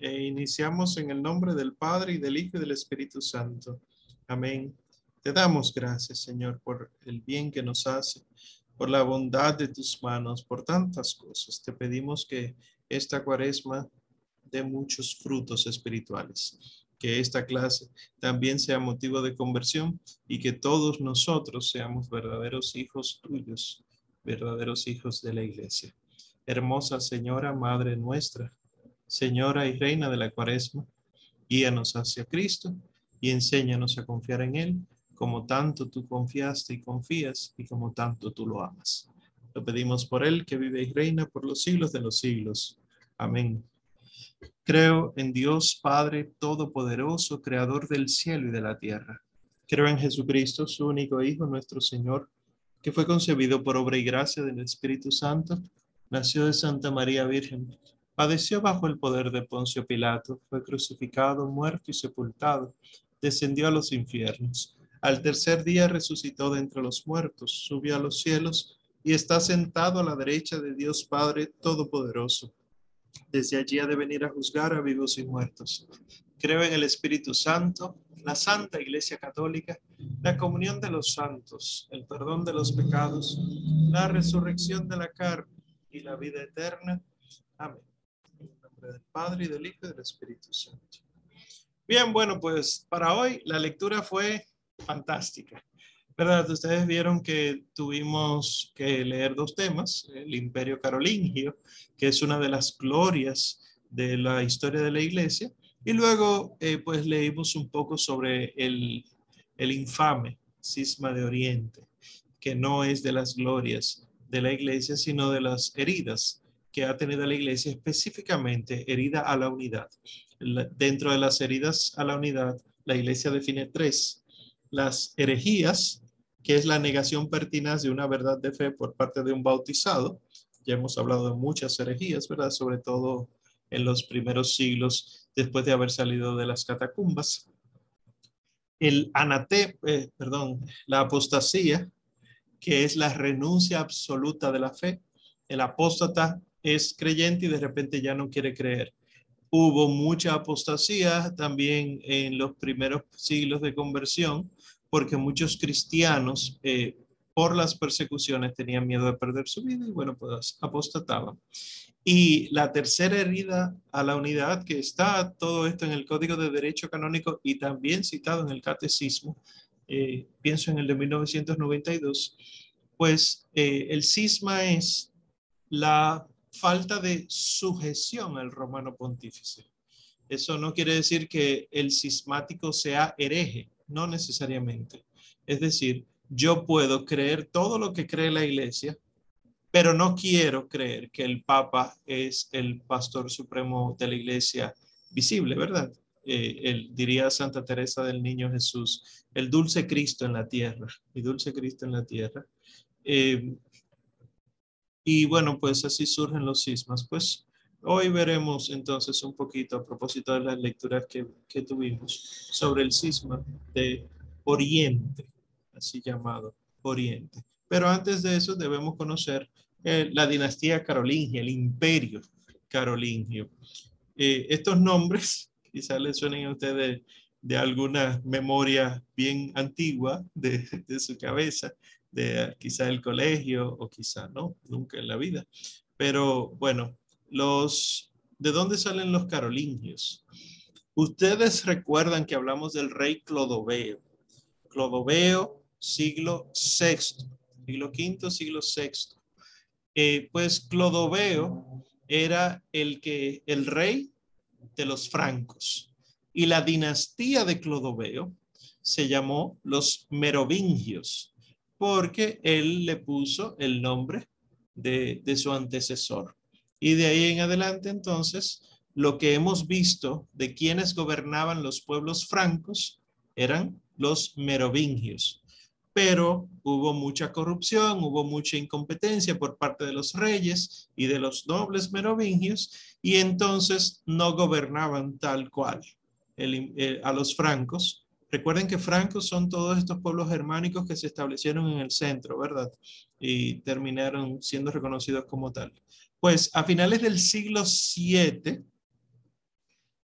iniciamos en el nombre del Padre, y del Hijo, y del Espíritu Santo. Amén. Te damos gracias, Señor, por el bien que nos hace, por la bondad de tus manos, por tantas cosas. Te pedimos que esta cuaresma dé muchos frutos espirituales, que esta clase también sea motivo de conversión y que todos nosotros seamos verdaderos hijos tuyos, verdaderos hijos de la iglesia. Hermosa Señora, Madre nuestra, Señora y Reina de la Cuaresma, guíanos hacia Cristo y enséñanos a confiar en Él, como tanto tú confiaste y confías, y como tanto tú lo amas. Lo pedimos por Él, que vive y reina por los siglos de los siglos. Amén. Creo en Dios Padre Todopoderoso, Creador del cielo y de la tierra. Creo en Jesucristo, su único Hijo, nuestro Señor, que fue concebido por obra y gracia del Espíritu Santo, nació de Santa María Virgen, padeció bajo el poder de Poncio Pilato, fue crucificado, muerto y sepultado, descendió a los infiernos. Al tercer día resucitó de entre los muertos, subió a los cielos y está sentado a la derecha de Dios Padre Todopoderoso. Desde allí ha de venir a juzgar a vivos y muertos. Creo en el Espíritu Santo, la Santa Iglesia Católica, la comunión de los santos, el perdón de los pecados, la resurrección de la carne y la vida eterna. Amén. En el nombre del Padre, y del Hijo, y del Espíritu Santo. Bien, bueno, pues para hoy la lectura fue fantástica, ¿verdad? Ustedes vieron que tuvimos que leer dos temas: el Imperio Carolingio, que es una de las glorias de la historia de la iglesia, y luego pues leímos un poco sobre el infame Cisma de Oriente, que no es de las glorias de la iglesia, sino de las heridas que ha tenido la iglesia, específicamente herida a la unidad. Dentro de las heridas a la unidad, la iglesia define tres: las herejías, que es la negación pertinaz de una verdad de fe por parte de un bautizado. Ya hemos hablado de muchas herejías, ¿verdad? Sobre todo en los primeros siglos después de haber salido de las catacumbas. La apostasía, que es la renuncia absoluta de la fe. El apóstata es creyente y de repente ya no quiere creer. Hubo mucha apostasía también en los primeros siglos de conversión, porque muchos cristianos, por las persecuciones, tenían miedo de perder su vida y bueno, pues apostataban. Y la tercera herida a la unidad, que está todo esto en el Código de Derecho Canónico y también citado en el Catecismo, pienso en el de 1992, pues el cisma es la falta de sujeción al romano pontífice. Eso no quiere decir que el cismático sea hereje, no necesariamente. Es decir, yo puedo creer todo lo que cree la iglesia, pero no quiero creer que el Papa es el pastor supremo de la iglesia visible, ¿verdad? Él diría Santa Teresa del Niño Jesús, el dulce Cristo en la tierra, mi dulce Cristo en la tierra. Y bueno, pues así surgen los cismas. Pues hoy veremos entonces un poquito, a propósito de las lecturas que tuvimos, sobre el cisma de Oriente, así llamado Oriente. Pero antes de eso debemos conocer la dinastía carolingia, el imperio carolingio. Estos nombres quizás les suenen a ustedes de alguna memoria bien antigua de su cabeza, de quizá el colegio o quizá no, nunca en la vida. Pero bueno, ¿de dónde salen los carolingios? Ustedes recuerdan que hablamos del rey Clodoveo. Clodoveo, siglo VI, siglo V, siglo VI. Pues Clodoveo era el rey de los francos, y la dinastía de Clodoveo se llamó los merovingios porque él le puso el nombre de su antecesor. Y de ahí en adelante, entonces, lo que hemos visto de quienes gobernaban los pueblos francos eran los merovingios. Pero hubo mucha corrupción, hubo mucha incompetencia por parte de los reyes y de los nobles merovingios, y entonces no gobernaban tal cual a los francos. Recuerden que francos son todos estos pueblos germánicos que se establecieron en el centro, ¿verdad? Y terminaron siendo reconocidos como tal. Pues a finales del siglo VII,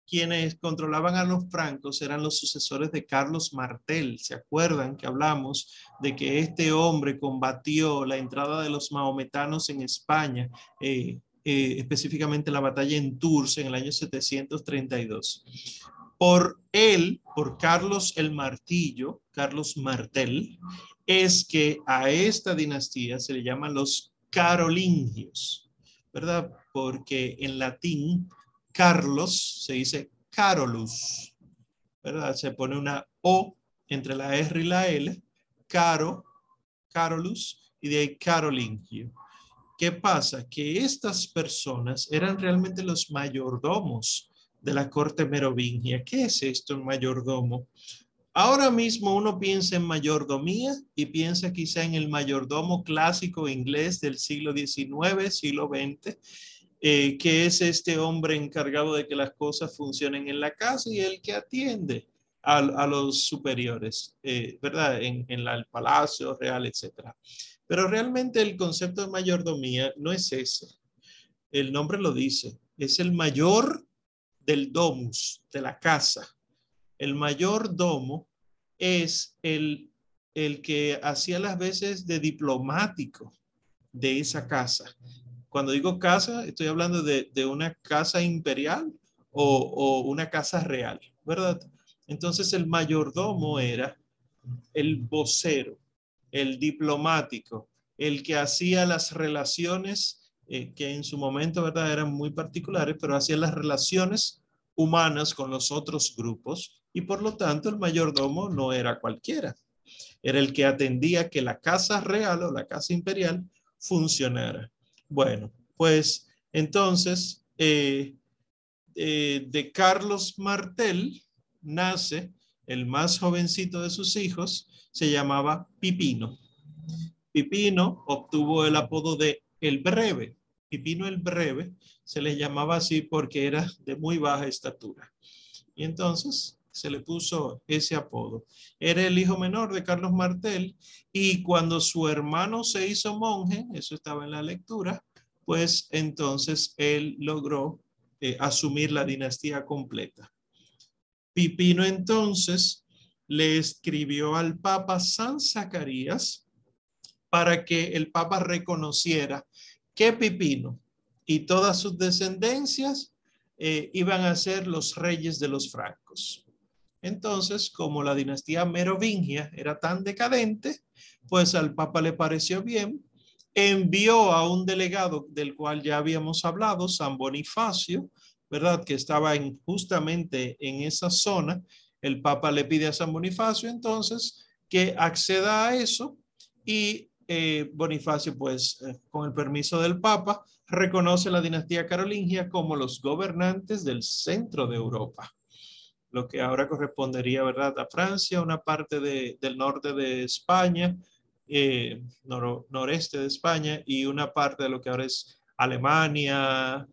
quienes controlaban a los francos eran los sucesores de Carlos Martel. ¿Se acuerdan que hablamos de que este hombre combatió la entrada de los maometanos en España, específicamente la batalla en Tours en el año 732? Por él, por Carlos el Martillo, Carlos Martel, es que a esta dinastía se le llaman los carolingios, ¿verdad? Porque en latín Carlos se dice Carolus, ¿verdad? Se pone una O entre la R y la L, Caro, Carolus, y de ahí carolingio. ¿Qué pasa? Que estas personas eran realmente los mayordomos de la corte merovingia. ¿Qué es esto, un mayordomo? Ahora mismo uno piensa en mayordomía y piensa quizá en el mayordomo clásico inglés del siglo XIX, siglo XX, que es este hombre encargado de que las cosas funcionen en la casa y el que atiende a los superiores, ¿verdad? En el palacio real, etcétera. Pero realmente el concepto de mayordomía no es ese. El nombre lo dice. Es el mayor del domus, de la casa. El mayordomo es el que hacía las veces de diplomático de esa casa. Cuando digo casa, estoy hablando de una casa imperial o una casa real, ¿verdad? Entonces el mayordomo era el vocero, el diplomático, el que hacía las relaciones, que en su momento, ¿verdad?, eran muy particulares, pero hacía las relaciones humanas con los otros grupos y por lo tanto el mayordomo no era cualquiera, era el que atendía que la casa real o la casa imperial funcionara. Bueno, pues entonces de Carlos Martel nace el más jovencito de sus hijos, se llamaba Pipino. Pipino obtuvo el apodo de El Breve. Pipino el Breve se le llamaba así porque era de muy baja estatura. Y entonces se le puso ese apodo. Era el hijo menor de Carlos Martel y cuando su hermano se hizo monje, eso estaba en la lectura, pues entonces él logró asumir la dinastía completa. Pipino entonces le escribió al Papa San Zacarías para que el Papa reconociera que Pipino y todas sus descendencias iban a ser los reyes de los francos. Entonces, como la dinastía merovingia era tan decadente, pues al Papa le pareció bien, envió a un delegado del cual ya habíamos hablado, San Bonifacio, ¿verdad? Que estaba justamente en esa zona. El Papa le pide a San Bonifacio entonces que acceda a eso y Bonifacio, pues, con el permiso del Papa, reconoce la dinastía carolingia como los gobernantes del centro de Europa, lo que ahora correspondería, ¿verdad?, a Francia, una parte del norte de España, noreste de España y una parte de lo que ahora es Alemania,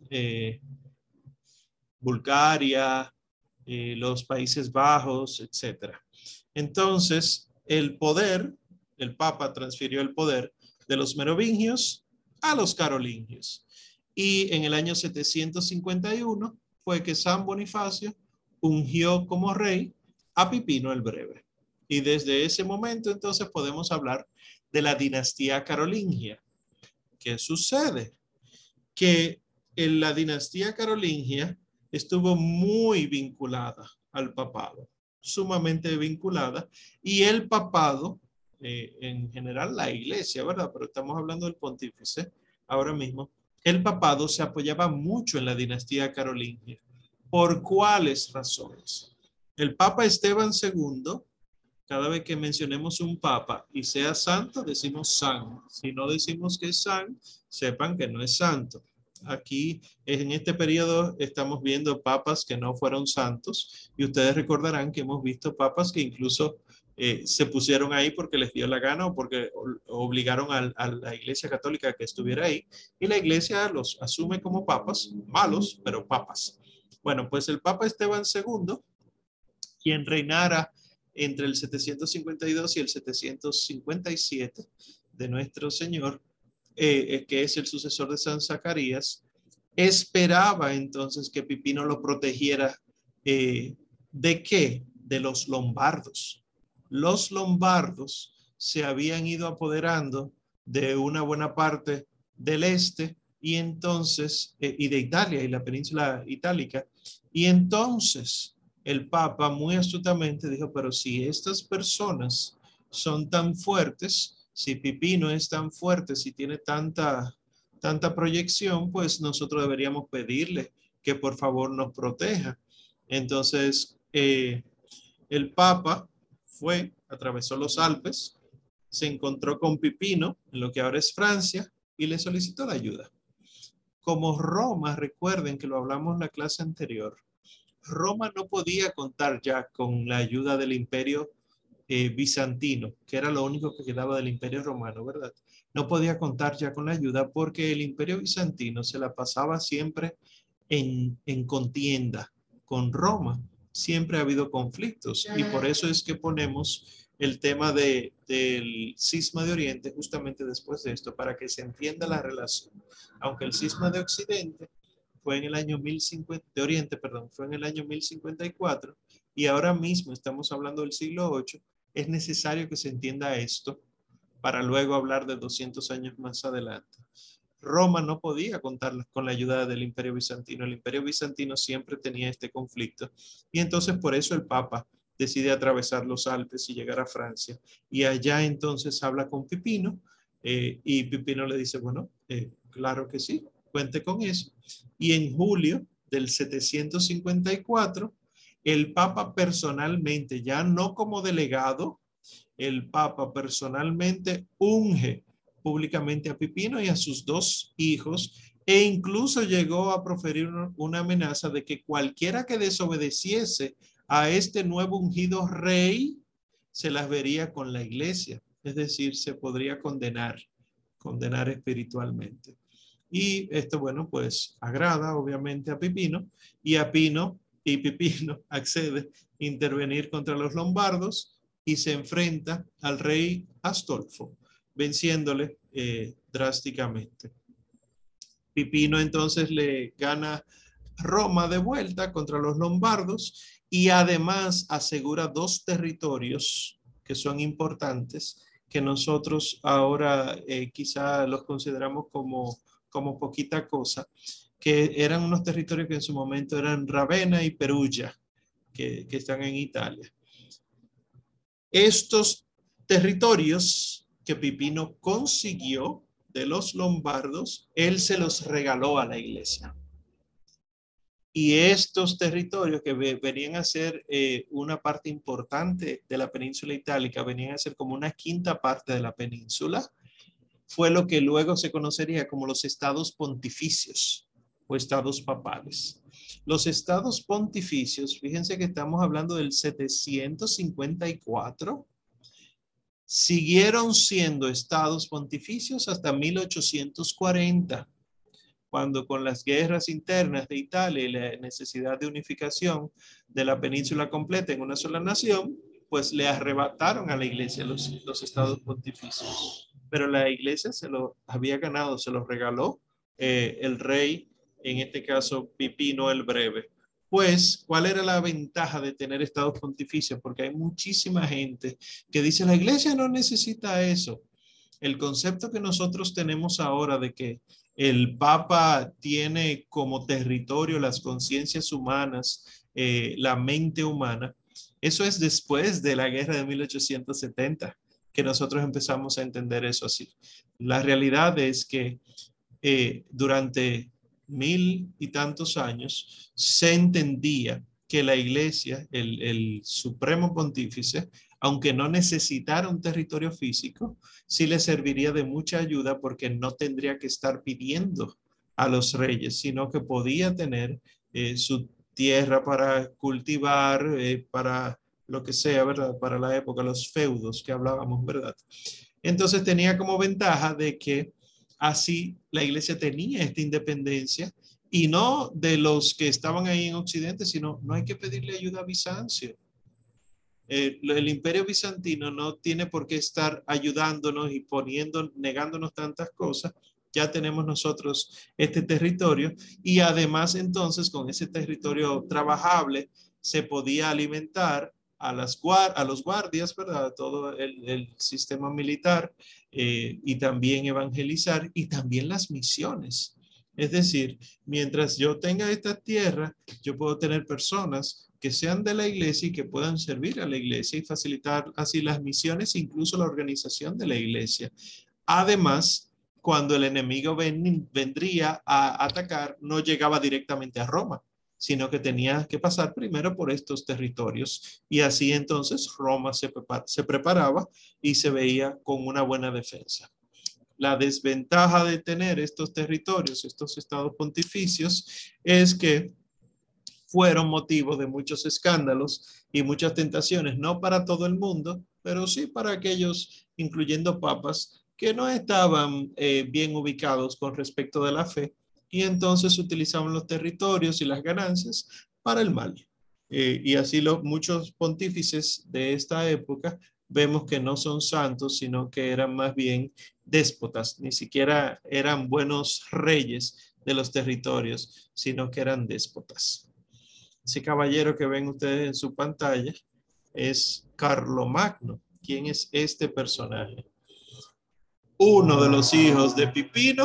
Bulgaria, los Países Bajos, etc. Entonces, el Papa transfirió el poder de los merovingios a los carolingios. Y en el año 751 fue que San Bonifacio ungió como rey a Pipino el Breve. Y desde ese momento entonces podemos hablar de la dinastía carolingia. ¿Qué sucede? Que en la dinastía carolingia estuvo muy vinculada al papado, sumamente vinculada, y el papado, en general la iglesia, ¿verdad? Pero estamos hablando del pontífice ahora mismo, el papado se apoyaba mucho en la dinastía carolingia. ¿Por cuáles razones? El Papa Esteban II, cada vez que mencionemos un papa y sea santo, decimos san. Si no decimos que es san, sepan que no es santo. Aquí, en este periodo, estamos viendo papas que no fueron santos y ustedes recordarán que hemos visto papas que incluso se pusieron ahí porque les dio la gana o porque obligaron a la Iglesia Católica a que estuviera ahí y la Iglesia los asume como papas, malos, pero papas. Bueno, pues el Papa Esteban II, quien reinara entre el 752 y el 757 de nuestro Señor, que es el sucesor de San Zacarías, esperaba entonces que Pipino lo protegiera ¿De qué? De los lombardos. Los lombardos se habían ido apoderando de una buena parte del este y entonces, y de Italia y la península itálica. Y entonces el Papa muy astutamente dijo, pero si estas personas son tan fuertes, si Pipino es tan fuerte, si tiene tanta proyección, pues nosotros deberíamos pedirle que por favor nos proteja. Entonces, el Papa fue, atravesó los Alpes, se encontró con Pipino, en lo que ahora es Francia, y le solicitó la ayuda. Como Roma, recuerden que lo hablamos en la clase anterior, Roma no podía contar ya con la ayuda del imperio bizantino, que era lo único que quedaba del imperio romano, ¿verdad? No podía contar ya con la ayuda porque el imperio bizantino se la pasaba siempre en contienda con Roma. Siempre ha habido conflictos y por eso es que ponemos el tema del cisma de Oriente justamente después de esto, para que se entienda la relación. Aunque el cisma de Occidente fue en el año 1050, de Oriente, perdón, fue en el año 1054 y ahora mismo estamos hablando del siglo VIII, es necesario que se entienda esto para luego hablar de 200 años más adelante. Roma no podía contar con la ayuda del Imperio Bizantino. El Imperio Bizantino siempre tenía este conflicto y entonces por eso el Papa decide atravesar los Alpes y llegar a Francia. Y allá entonces habla con Pipino y Pipino le dice, bueno, claro que sí, cuente con eso. Y en julio del 754, el Papa personalmente, ya no como delegado, el Papa personalmente unge públicamente a Pipino y a sus dos hijos e incluso llegó a proferir una amenaza de que cualquiera que desobedeciese a este nuevo ungido rey se las vería con la iglesia, es decir, se podría condenar espiritualmente. Y esto, bueno, pues agrada obviamente a Pipino y Pipino accede a intervenir contra los lombardos y se enfrenta al rey Astolfo, venciéndole drásticamente. Pipino entonces le gana Roma de vuelta contra los lombardos y además asegura dos territorios que son importantes, que nosotros ahora quizá los consideramos como poquita cosa, que eran unos territorios que en su momento eran Ravenna y Perugia, que están en Italia. Estos territorios que Pipino consiguió de los lombardos, él se los regaló a la iglesia. Y estos territorios que venían a ser una parte importante de la península itálica, venían a ser como una quinta parte de la península, fue lo que luego se conocería como los estados pontificios o estados papales. Los estados pontificios, fíjense que estamos hablando del 754, siguieron siendo estados pontificios hasta 1840, cuando con las guerras internas de Italia y la necesidad de unificación de la península completa en una sola nación, pues le arrebataron a la iglesia los estados pontificios. Pero la iglesia se lo había ganado, se los regaló el rey, en este caso Pipino el Breve. Pues, ¿cuál era la ventaja de tener estados pontificios? Porque hay muchísima gente que dice, la iglesia no necesita eso. El concepto que nosotros tenemos ahora de que el Papa tiene como territorio las conciencias humanas, la mente humana, eso es después de la guerra de 1870 que nosotros empezamos a entender eso así. La realidad es que durante 1000 y tantos años se entendía que la iglesia, el supremo pontífice, aunque no necesitara un territorio físico, sí le serviría de mucha ayuda porque no tendría que estar pidiendo a los reyes, sino que podía tener su tierra para cultivar, para lo que sea, ¿verdad? Para la época, los feudos que hablábamos, ¿verdad? Entonces tenía como ventaja de que así la iglesia tenía esta independencia y no de los que estaban ahí en Occidente, sino no hay que pedirle ayuda a Bizancio. El imperio bizantino no tiene por qué estar ayudándonos y negándonos tantas cosas. Ya tenemos nosotros este territorio y además entonces con ese territorio trabajable se podía alimentar a los guardias, ¿verdad? Todo el sistema militar, y también evangelizar, y también las misiones. Es decir, mientras yo tenga esta tierra, yo puedo tener personas que sean de la iglesia y que puedan servir a la iglesia y facilitar así las misiones, incluso la organización de la iglesia. Además, cuando el enemigo vendría a atacar, no llegaba directamente a Roma, sino que tenía que pasar primero por estos territorios. Y así entonces Roma se preparaba y se veía con una buena defensa. La desventaja de tener estos territorios, estos estados pontificios, es que fueron motivo de muchos escándalos y muchas tentaciones, no para todo el mundo, pero sí para aquellos, incluyendo papas, que no estaban bien ubicados con respecto de la fe, y entonces utilizaban los territorios y las ganancias para el mal. Y así muchos pontífices de esta época vemos que no son santos, sino que eran más bien déspotas, ni siquiera eran buenos reyes de los territorios, sino que eran déspotas. Ese caballero que ven ustedes en su pantalla es Carlomagno. ¿Quién es este personaje? Uno de los hijos de Pipino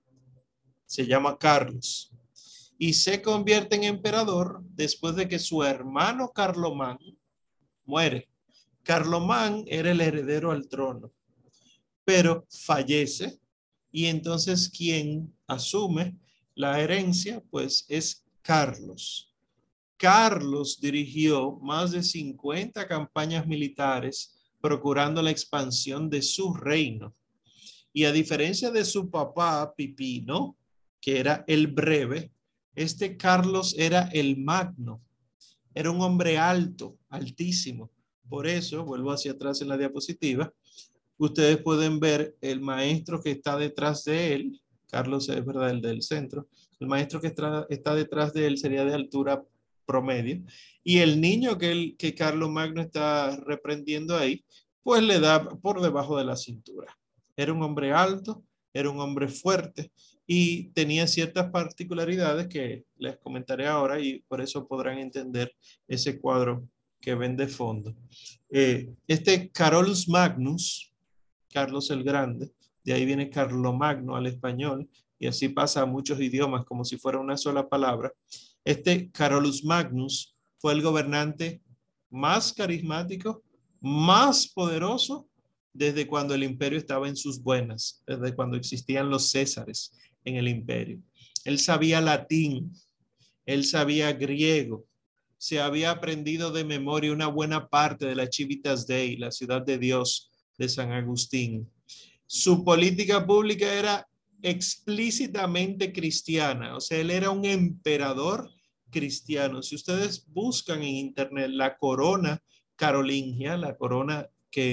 se llama Carlos y se convierte en emperador después de que su hermano Carlomán muere. Carlomán era el heredero al trono, pero fallece, y entonces quien asume la herencia pues es Carlos. Carlos dirigió más de 50 campañas militares procurando la expansión de su reino. Y a diferencia de su papá Pipino, que era el breve, este Carlos era el magno. Era un hombre alto, altísimo. Por eso, vuelvo hacia atrás en la diapositiva, ustedes pueden ver el maestro que está detrás de él. Carlos es verdad, el del centro. El maestro que está detrás de él sería de altura promedio. Y el niño que Carlos Magno está reprendiendo ahí, pues le da por debajo de la cintura. Era un hombre alto, era un hombre fuerte y tenía ciertas particularidades que les comentaré ahora, y por eso podrán entender ese cuadro que ven de fondo. Este Carolus Magnus, Carlos el Grande, de ahí viene Carlomagno al español, y así pasa a muchos idiomas como si fuera una sola palabra. Este Carolus Magnus fue el gobernante más carismático, más poderoso desde cuando el imperio estaba en sus buenas, desde cuando existían los césares en el imperio. Él sabía latín, él sabía griego, se había aprendido de memoria una buena parte de la Civitas Dei, la ciudad de Dios de San Agustín. Su política pública era explícitamente cristiana, o sea, él era un emperador cristiano. Si ustedes buscan en internet la corona carolingia, la corona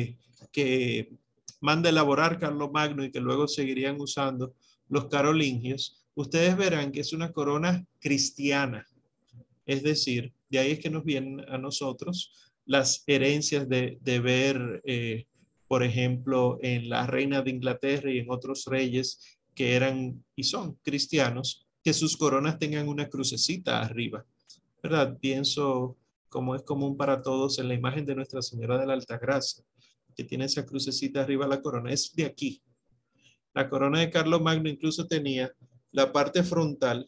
que manda elaborar Carlomagno y que luego seguirían usando los carolingios, ustedes verán que es una corona cristiana. Es decir, de ahí es que nos vienen a nosotros las herencias de ver, por ejemplo, en la reina de Inglaterra y en otros reyes que eran y son cristianos, que sus coronas tengan una crucecita arriba, ¿verdad? Pienso, como es común para todos, en la imagen de Nuestra Señora de la Altagracia, que tiene esa crucecita arriba la corona, es de aquí. La corona de Carlomagno incluso tenía la parte frontal,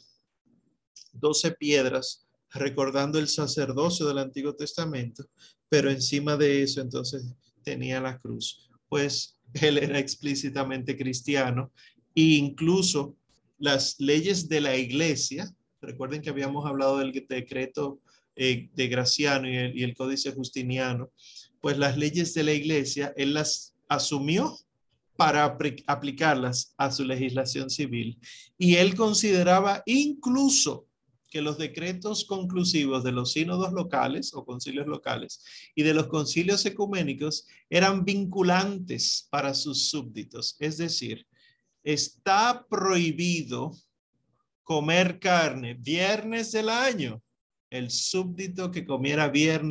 12 piedras, recordando el sacerdocio del Antiguo Testamento, pero encima de eso entonces tenía la cruz. Pues él era explícitamente cristiano, e incluso las leyes de la iglesia, recuerden que habíamos hablado del decreto de Graciano y el códice justiniano, pues las leyes de la iglesia él las asumió para aplicarlas a su legislación civil. Y él consideraba incluso que los decretos conclusivos de los sínodos locales o concilios locales y de los concilios ecuménicos eran vinculantes para sus súbditos. Es decir, está prohibido comer carne viernes del año. El súbdito que comiera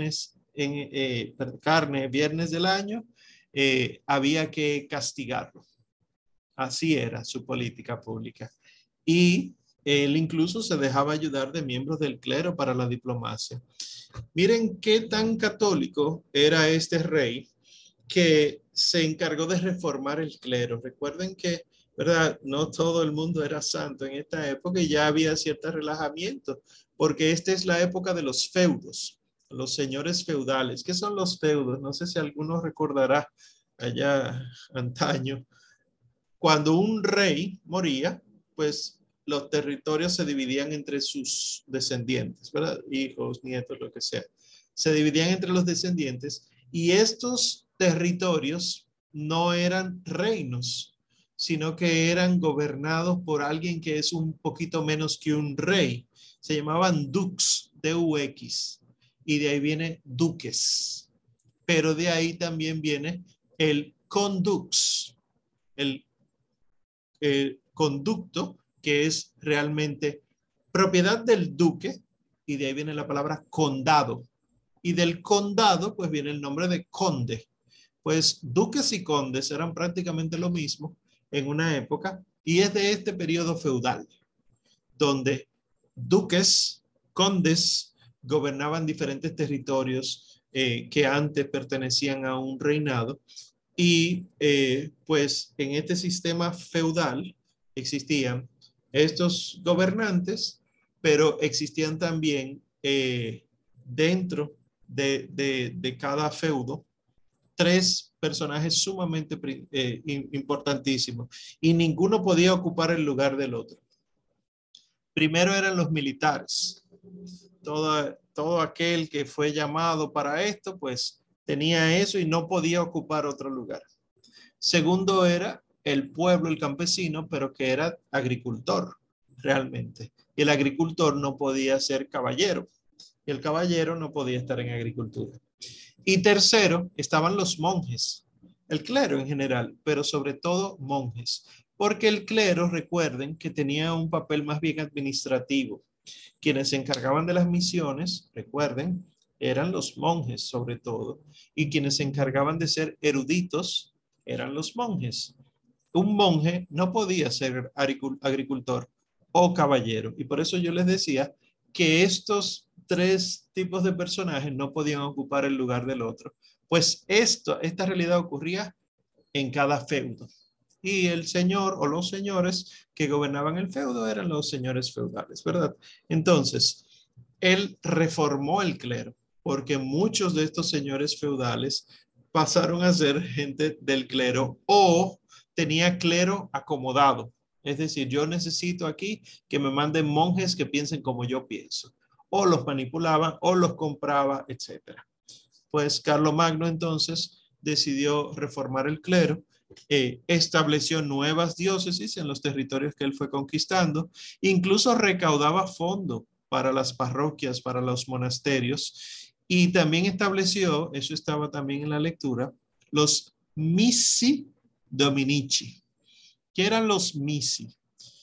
carne viernes del año, había que castigarlo. Así era su política pública. Y Él incluso se dejaba ayudar de miembros del clero para la diplomacia. Miren qué tan católico era este rey que se encargó de reformar el clero. Recuerden que, ¿verdad? No todo el mundo era santo en esta época y ya había cierto relajamiento, porque esta es la época de los feudos, los señores feudales. ¿Qué son los feudos? No sé si alguno recordará allá antaño. Cuando un rey moría, pues los territorios se dividían entre sus descendientes, ¿verdad? Hijos, nietos, lo que sea. Se dividían entre los descendientes y estos territorios no eran reinos, sino que eran gobernados por alguien que es un poquito menos que un rey. Se llamaban dux, D-U-X, y de ahí viene duques. Pero de ahí también viene el condux, el conducto, que es realmente propiedad del duque, y de ahí viene la palabra condado. Y del condado, pues viene el nombre de conde. Pues duques y condes eran prácticamente lo mismo en una época, y es de este periodo feudal, donde duques, condes, gobernaban diferentes territorios que antes pertenecían a un reinado y pues en este sistema feudal existían estos gobernantes, pero existían también dentro de cada feudo tres personajes sumamente importantísimos y ninguno podía ocupar el lugar del otro. Primero eran los militares. Todo aquel que fue llamado para esto, pues tenía eso y no podía ocupar otro lugar. Segundo era el pueblo, el campesino, pero que era agricultor realmente. Y el agricultor no podía ser caballero. Y el caballero no podía estar en agricultura. Y tercero, estaban los monjes, el clero en general, pero sobre todo monjes. Porque el clero, recuerden que tenía un papel más bien administrativo. Quienes se encargaban de las misiones, recuerden, eran los monjes sobre todo, y quienes se encargaban de ser eruditos eran los monjes. Un monje no podía ser agricultor o caballero, y por eso yo les decía que estos tres tipos de personajes no podían ocupar el lugar del otro, pues esta realidad ocurría en cada feudo. Y el señor o los señores que gobernaban el feudo eran los señores feudales, ¿verdad? Entonces, él reformó el clero, porque muchos de estos señores feudales pasaron a ser gente del clero o tenía clero acomodado. Es decir, yo necesito aquí que me manden monjes que piensen como yo pienso. O los manipulaban o los compraba, etcétera. Pues Carlomagno entonces decidió reformar el clero, estableció nuevas diócesis en los territorios que él fue conquistando, incluso recaudaba fondos para las parroquias, para los monasterios, y también estableció, eso estaba también en la lectura, los missi dominici. ¿Qué eran los missi?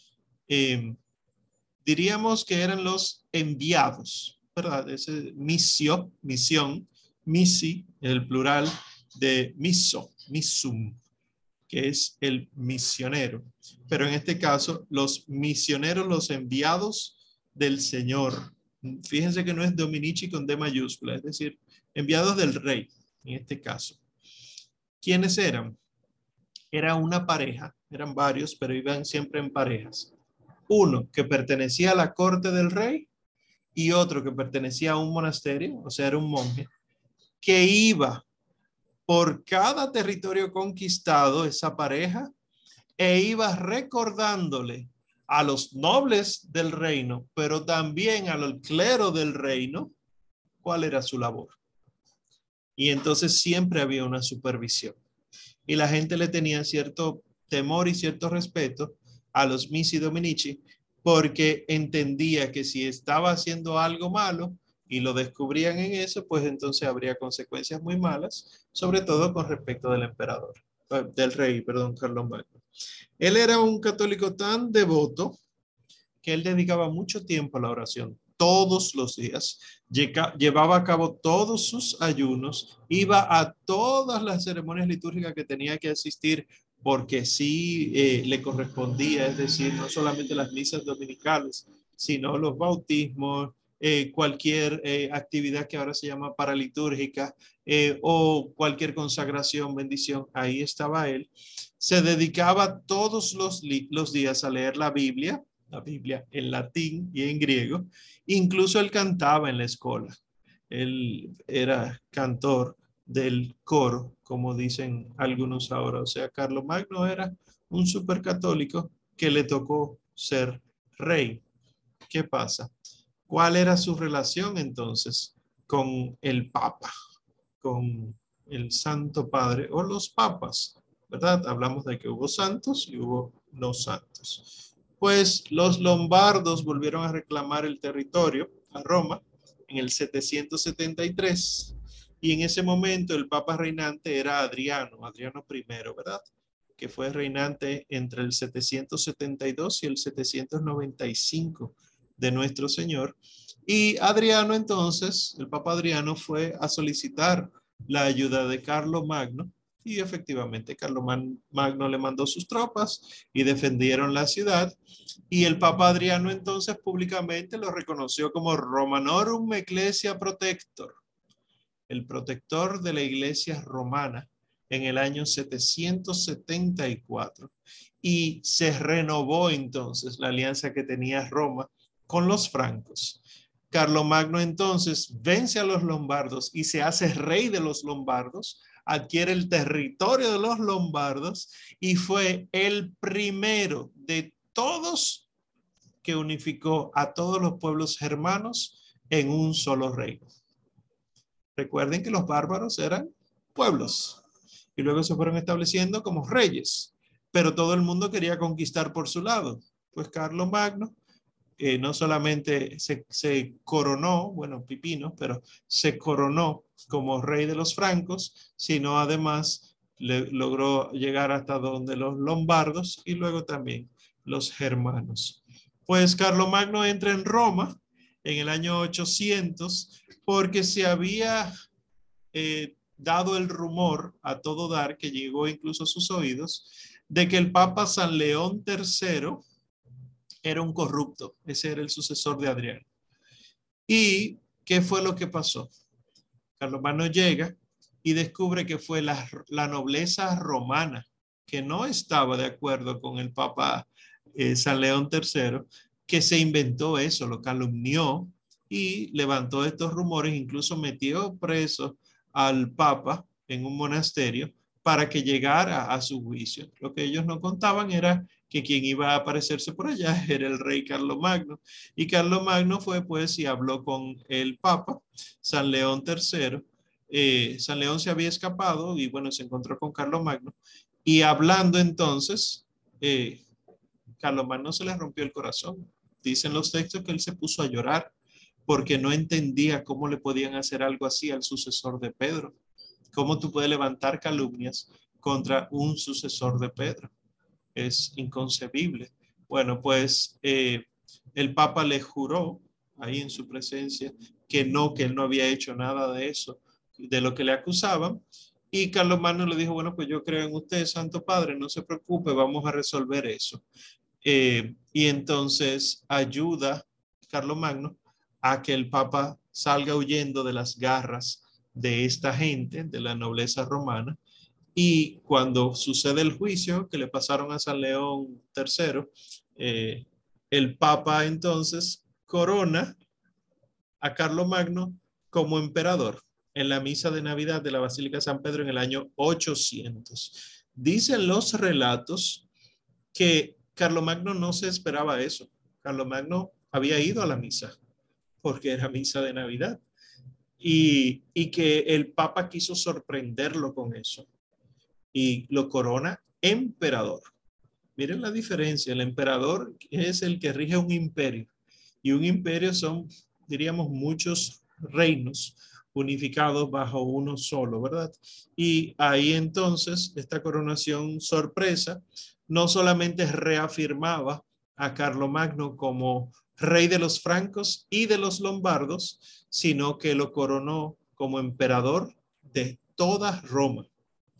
Diríamos que eran los enviados, ¿verdad? Ese misión, misi, el plural de miso, misum, que es el misionero. Pero en este caso, los misioneros, los enviados del Señor. Fíjense que no es Dominici con D mayúscula, es decir, enviados del rey, en este caso. ¿Quiénes eran? Era una pareja, eran varios, pero iban siempre en parejas. Uno que pertenecía a la corte del rey y otro que pertenecía a un monasterio, o sea, era un monje, que iba por cada territorio conquistado, esa pareja, e iba recordándole a los nobles del reino, pero también al clero del reino, cuál era su labor. Y entonces siempre había una supervisión. Y la gente le tenía cierto temor y cierto respeto a los Missi Dominici, porque entendía que si estaba haciendo algo malo y lo descubrían en eso, pues entonces habría consecuencias muy malas, sobre todo con respecto del emperador, del rey, perdón, Carlomagno. Él era un católico tan devoto que él dedicaba mucho tiempo a la oración, todos los días, llevaba a cabo todos sus ayunos, iba a todas las ceremonias litúrgicas que tenía que asistir porque sí le correspondía, es decir, no solamente las misas dominicales, sino los bautismos, cualquier actividad que ahora se llama paralitúrgica, o cualquier consagración, bendición, ahí estaba él. Se dedicaba todos los días a leer la Biblia en latín y en griego. Incluso él cantaba en la escuela. Él era cantor del coro, como dicen algunos ahora. O sea, Carlomagno era un supercatólico que le tocó ser rey. ¿Qué pasa? ¿Cuál era su relación entonces con el Papa, con el Santo Padre o los papas? ¿Verdad? Hablamos de que hubo santos y hubo no santos. Pues los lombardos volvieron a reclamar el territorio a Roma en el 773 y en ese momento el papa reinante era Adriano I, ¿verdad? Que fue reinante entre el 772 y el 795 de nuestro Señor. Y Adriano entonces, el Papa Adriano fue a solicitar la ayuda de Carlomagno y efectivamente Carlomagno le mandó sus tropas y defendieron la ciudad y el Papa Adriano entonces públicamente lo reconoció como Romanorum Ecclesia Protector, el protector de la iglesia romana en el año 774 y se renovó entonces la alianza que tenía Roma con los francos. Carlomagno entonces vence a los lombardos y se hace rey de los lombardos, adquiere el territorio de los lombardos y fue el primero de todos que unificó a todos los pueblos germanos en un solo reino. Recuerden que los bárbaros eran pueblos y luego se fueron estableciendo como reyes, pero todo el mundo quería conquistar por su lado. Pues Carlomagno no solamente se coronó, bueno, Pipino, pero se coronó como rey de los francos, sino además logró llegar hasta donde los lombardos y luego también los germanos. Pues Carlomagno entra en Roma en el año 800 porque se había dado el rumor a todo dar, que llegó incluso a sus oídos, de que el Papa San León III era un corrupto. Ese era el sucesor de Adriano. ¿Y qué fue lo que pasó? Carlomagno llega y descubre que fue la nobleza romana que no estaba de acuerdo con el Papa San León III, que se inventó eso, lo calumnió y levantó estos rumores, incluso metió preso al Papa en un monasterio para que llegara a su juicio. Lo que ellos no contaban era que quien iba a aparecerse por allá era el rey Carlomagno. Y Carlomagno fue pues y habló con el Papa San León III. San León se había escapado y bueno, se encontró con Carlomagno. Y hablando entonces, Carlomagno se le rompió el corazón. Dicen los textos que él se puso a llorar porque no entendía cómo le podían hacer algo así al sucesor de Pedro. ¿Cómo tú puedes levantar calumnias contra un sucesor de Pedro? Es inconcebible. Bueno, pues el Papa le juró ahí en su presencia que él no había hecho nada de eso, de lo que le acusaban. Y Carlomagno le dijo, bueno, pues yo creo en usted, Santo Padre, no se preocupe, vamos a resolver eso. Y entonces ayuda Carlomagno a que el Papa salga huyendo de las garras de esta gente, de la nobleza romana, y cuando sucede el juicio que le pasaron a San León III, el Papa entonces corona a Carlomagno como emperador en la misa de Navidad de la Basílica de San Pedro en el año 800. Dicen los relatos que Carlomagno no se esperaba eso. Carlomagno había ido a la misa porque era misa de Navidad y que el Papa quiso sorprenderlo con eso y lo corona emperador. Miren la diferencia, el emperador es el que rige un imperio y un imperio son, diríamos, muchos reinos unificados bajo uno solo, ¿verdad? Y ahí entonces esta coronación sorpresa no solamente reafirmaba a Carlomagno como rey de los francos y de los lombardos, sino que lo coronó como emperador de toda Roma.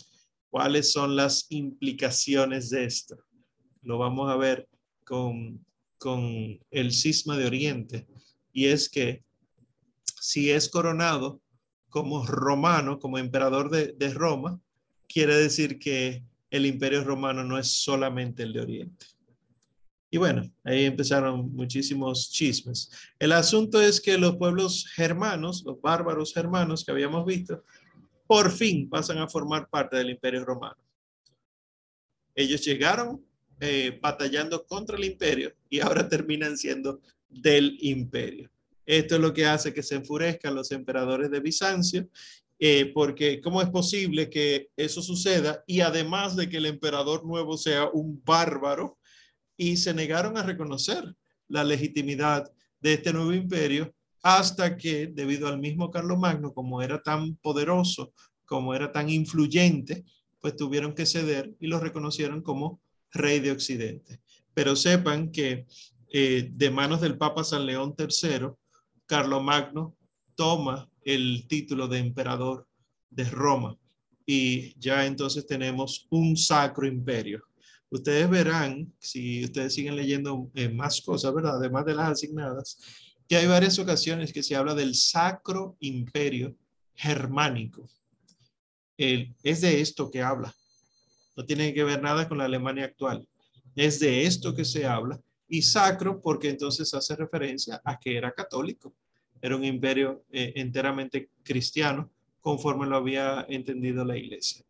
¿Cuáles son las implicaciones de esto? Lo vamos a ver con el cisma de Oriente. Y es que si es coronado como romano, como emperador de Roma, quiere decir que el imperio romano no es solamente el de Oriente. Y bueno, ahí empezaron muchísimos chismes. El asunto es que los pueblos germanos, los bárbaros germanos que habíamos visto, por fin pasan a formar parte del imperio romano. Ellos llegaron batallando contra el imperio y ahora terminan siendo del imperio. Esto es lo que hace que se enfurezcan los emperadores de Bizancio, porque ¿cómo es posible que eso suceda? Y además de que el emperador nuevo sea un bárbaro, y se negaron a reconocer la legitimidad de este nuevo imperio hasta que, debido al mismo Carlomagno, como era tan poderoso, como era tan influyente, pues tuvieron que ceder y lo reconocieron como rey de Occidente. Pero sepan que de manos del Papa San León III, Carlomagno toma el título de emperador de Roma y ya entonces tenemos un sacro imperio. Ustedes verán, si ustedes siguen leyendo más cosas, ¿verdad? Además de las asignadas, que hay varias ocasiones que se habla del Sacro Imperio Germánico. Es de esto que habla. No tiene que ver nada con la Alemania actual. Es de esto que se habla. Y sacro porque entonces hace referencia a que era católico. Era un imperio enteramente cristiano, conforme lo había entendido la iglesia.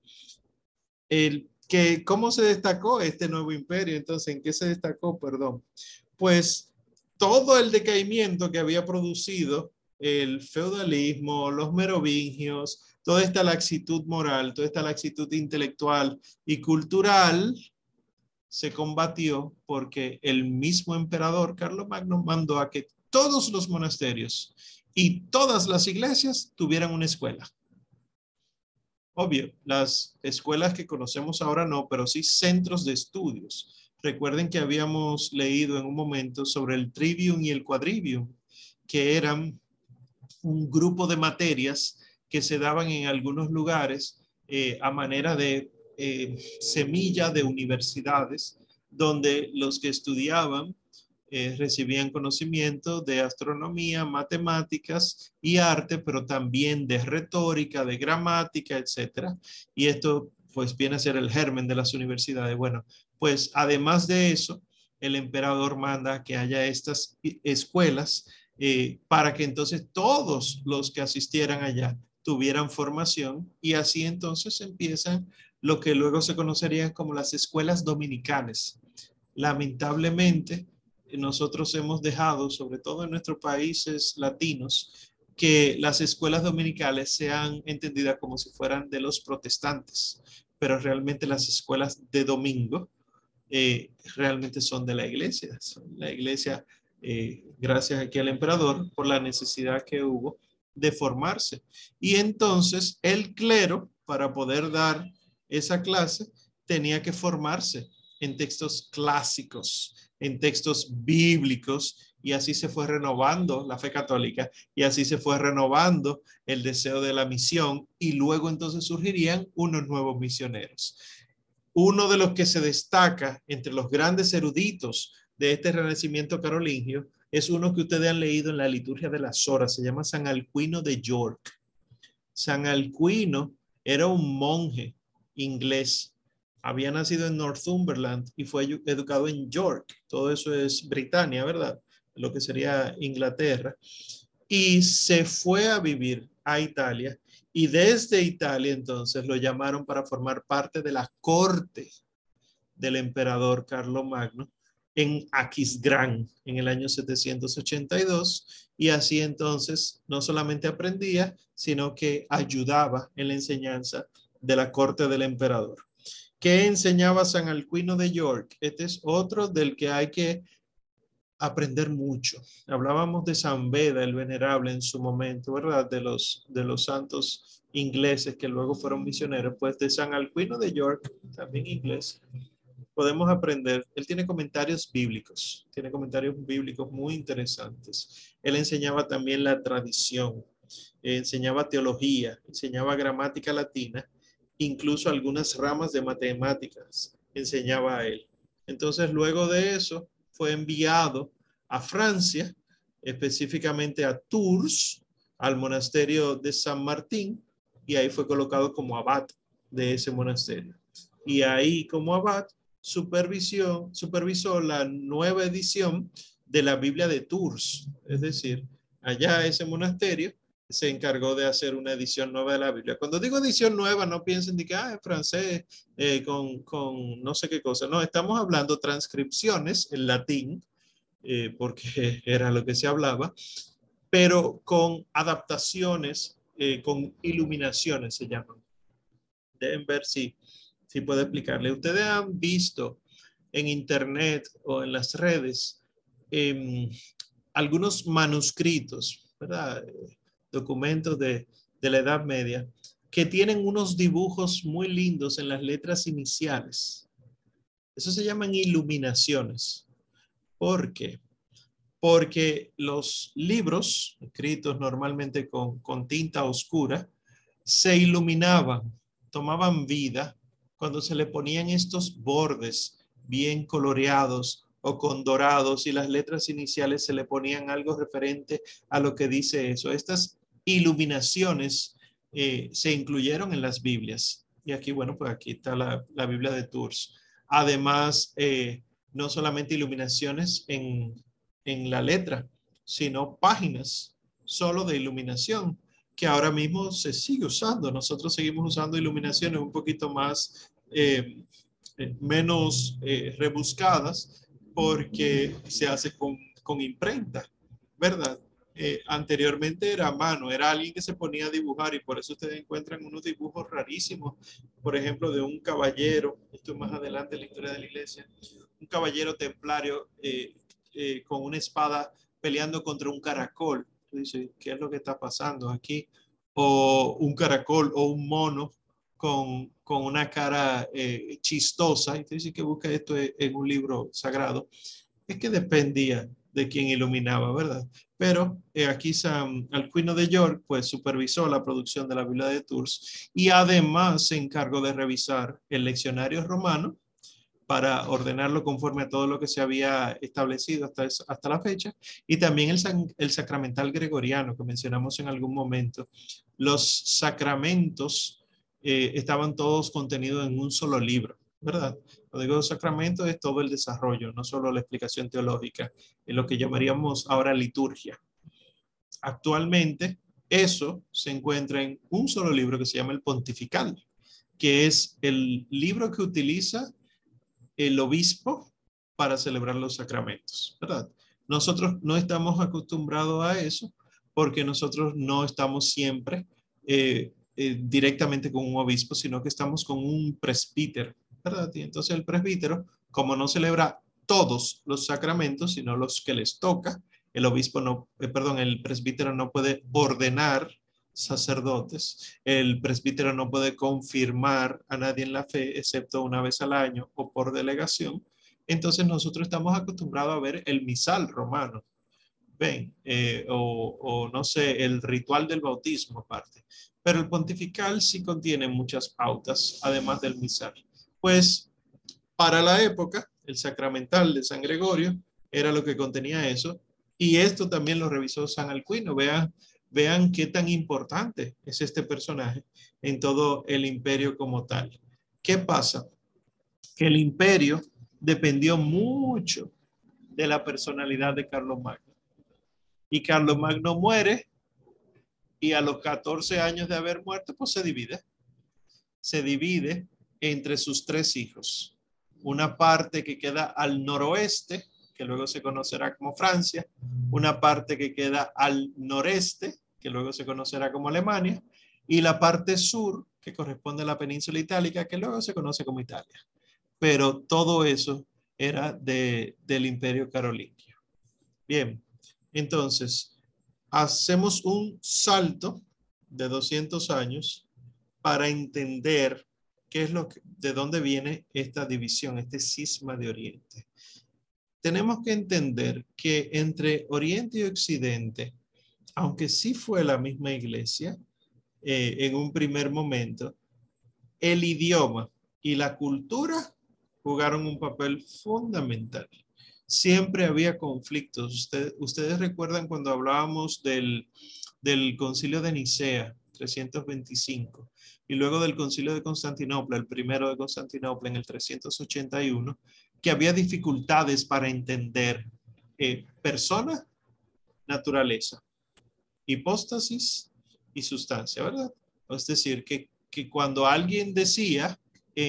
¿Cómo se destacó este nuevo imperio? Entonces, ¿en qué se destacó? Perdón. Pues todo el decaimiento que había producido el feudalismo, los merovingios, toda esta laxitud moral, toda esta laxitud intelectual y cultural se combatió porque el mismo emperador Carlomagno mandó a que todos los monasterios y todas las iglesias tuvieran una escuela. Obvio, las escuelas que conocemos ahora no, pero sí centros de estudios. Recuerden que habíamos leído en un momento sobre el trivium y el quadrivium, que eran un grupo de materias que se daban en algunos lugares a manera de semilla de universidades, donde los que estudiaban recibían conocimiento de astronomía, matemáticas y arte, pero también de retórica, de gramática, etcétera. Y esto pues viene a ser el germen de las universidades. Bueno, pues además de eso, el emperador manda que haya estas escuelas para que entonces todos los que asistieran allá tuvieran formación y así entonces empiezan lo que luego se conocerían como las escuelas dominicales. Lamentablemente, nosotros hemos dejado, sobre todo en nuestros países latinos, que las escuelas dominicales sean entendidas como si fueran de los protestantes, pero realmente las escuelas de domingo realmente son de la iglesia. Son la iglesia, gracias aquí al emperador, por la necesidad que hubo de formarse. Y entonces el clero, para poder dar esa clase, tenía que formarse en textos clásicos, en textos bíblicos, y así se fue renovando la fe católica, y así se fue renovando el deseo de la misión, y luego entonces surgirían unos nuevos misioneros. Uno de los que se destaca entre los grandes eruditos de este renacimiento carolingio es uno que ustedes han leído en la liturgia de las horas, se llama San Alcuino de York. San Alcuino era un monje inglés, había nacido en Northumberland y fue educado en York, todo eso es Britania, ¿verdad? Lo que sería Inglaterra, y se fue a vivir a Italia y desde Italia entonces lo llamaron para formar parte de la corte del emperador Carlomagno en Aquisgrán en el año 782 y así entonces no solamente aprendía, sino que ayudaba en la enseñanza de la corte del emperador. ¿Qué enseñaba San Alcuino de York? Este es otro del que hay que aprender mucho. Hablábamos de San Beda, el venerable en su momento, ¿verdad? De los santos ingleses que luego fueron misioneros, pues de San Alcuino de York, también inglés, podemos aprender. Él tiene comentarios bíblicos muy interesantes. Él enseñaba también la tradición, enseñaba teología, enseñaba gramática latina incluso algunas ramas de matemáticas enseñaba a él. Entonces, luego de eso, fue enviado a Francia, específicamente a Tours, al monasterio de San Martín, y ahí fue colocado como abad de ese monasterio. Y ahí, como abad, supervisó la nueva edición de la Biblia de Tours, es decir, allá ese monasterio se encargó de hacer una edición nueva de la Biblia. Cuando digo edición nueva, no piensen de que es francés con no sé qué cosa. No, estamos hablando transcripciones en latín, porque era lo que se hablaba, pero con adaptaciones, con iluminaciones se llaman. Deben ver si puedo explicarle. Ustedes han visto en internet o en las redes algunos manuscritos, ¿verdad? Documentos de la Edad Media, que tienen unos dibujos muy lindos en las letras iniciales. Eso se llaman iluminaciones. ¿Por qué? Porque los libros, escritos normalmente con tinta oscura, se iluminaban, tomaban vida cuando se le ponían estos bordes bien coloreados o con dorados y las letras iniciales se le ponían algo referente a lo que dice eso. Estas iluminaciones se incluyeron en las Biblias. Y aquí, bueno, pues aquí está la Biblia de Tours. Además, no solamente iluminaciones en la letra, sino páginas solo de iluminación, que ahora mismo se sigue usando. Nosotros seguimos usando iluminaciones un poquito más, menos rebuscadas, porque se hace con imprenta, ¿verdad? Anteriormente era a mano, era alguien que se ponía a dibujar y por eso ustedes encuentran unos dibujos rarísimos, por ejemplo, de un caballero, esto es más adelante en la historia de la iglesia, un caballero templario con una espada peleando contra un caracol. Dice, ¿qué es lo que está pasando aquí? O un caracol o un mono con una cara chistosa. Y te dice que busca esto en un libro sagrado. Es que dependía de quién iluminaba, ¿verdad? Pero aquí San Alcuino de York pues supervisó la producción de la Biblia de Tours y además se encargó de revisar el leccionario romano para ordenarlo conforme a todo lo que se había establecido hasta la fecha, y también el sacramental gregoriano que mencionamos en algún momento. Los sacramentos estaban todos contenidos en un solo libro, ¿verdad? Cuando digo sacramento es todo el desarrollo, no solo la explicación teológica, en lo que llamaríamos ahora liturgia. Actualmente eso se encuentra en un solo libro que se llama el Pontifical, que es el libro que utiliza el obispo para celebrar los sacramentos, ¿verdad? Nosotros no estamos acostumbrados a eso porque nosotros no estamos siempre directamente con un obispo, sino que estamos con un presbítero, ¿verdad? Y entonces el presbítero, como no celebra todos los sacramentos, sino los que les toca, el obispo no, perdón, el presbítero no puede ordenar sacerdotes. El presbítero no puede confirmar a nadie en la fe, excepto una vez al año o por delegación. Entonces nosotros estamos acostumbrados a ver el misal romano, ven, o no sé, el ritual del bautismo aparte. Pero el pontifical sí contiene muchas pautas, además del misal. Pues para la época, el sacramental de San Gregorio era lo que contenía eso, y esto también lo revisó San Alcuino. Vean qué tan importante es este personaje en todo el imperio como tal. ¿Qué pasa? Que el imperio dependió mucho de la personalidad de Carlomagno. Y Carlomagno muere y a los 14 años de haber muerto, pues se divide. Se divide entre sus tres hijos. Una parte que queda al noroeste, que luego se conocerá como Francia, una parte que queda al noreste, que luego se conocerá como Alemania, y la parte sur, que corresponde a la península itálica, que luego se conoce como Italia. Pero todo eso era del Imperio Carolingio. Bien, entonces, hacemos un salto de 200 años para entender qué es de dónde viene esta división, este cisma de Oriente. Tenemos que entender que entre Oriente y Occidente, aunque sí fue la misma iglesia en un primer momento, el idioma y la cultura jugaron un papel fundamental. Siempre había conflictos. Ustedes recuerdan cuando hablábamos del Concilio de Nicea, 325, y luego del Concilio de Constantinopla, el primero de Constantinopla en el 381, que había dificultades para entender persona, naturaleza, hipóstasis y sustancia, ¿verdad? Es decir, que cuando alguien decía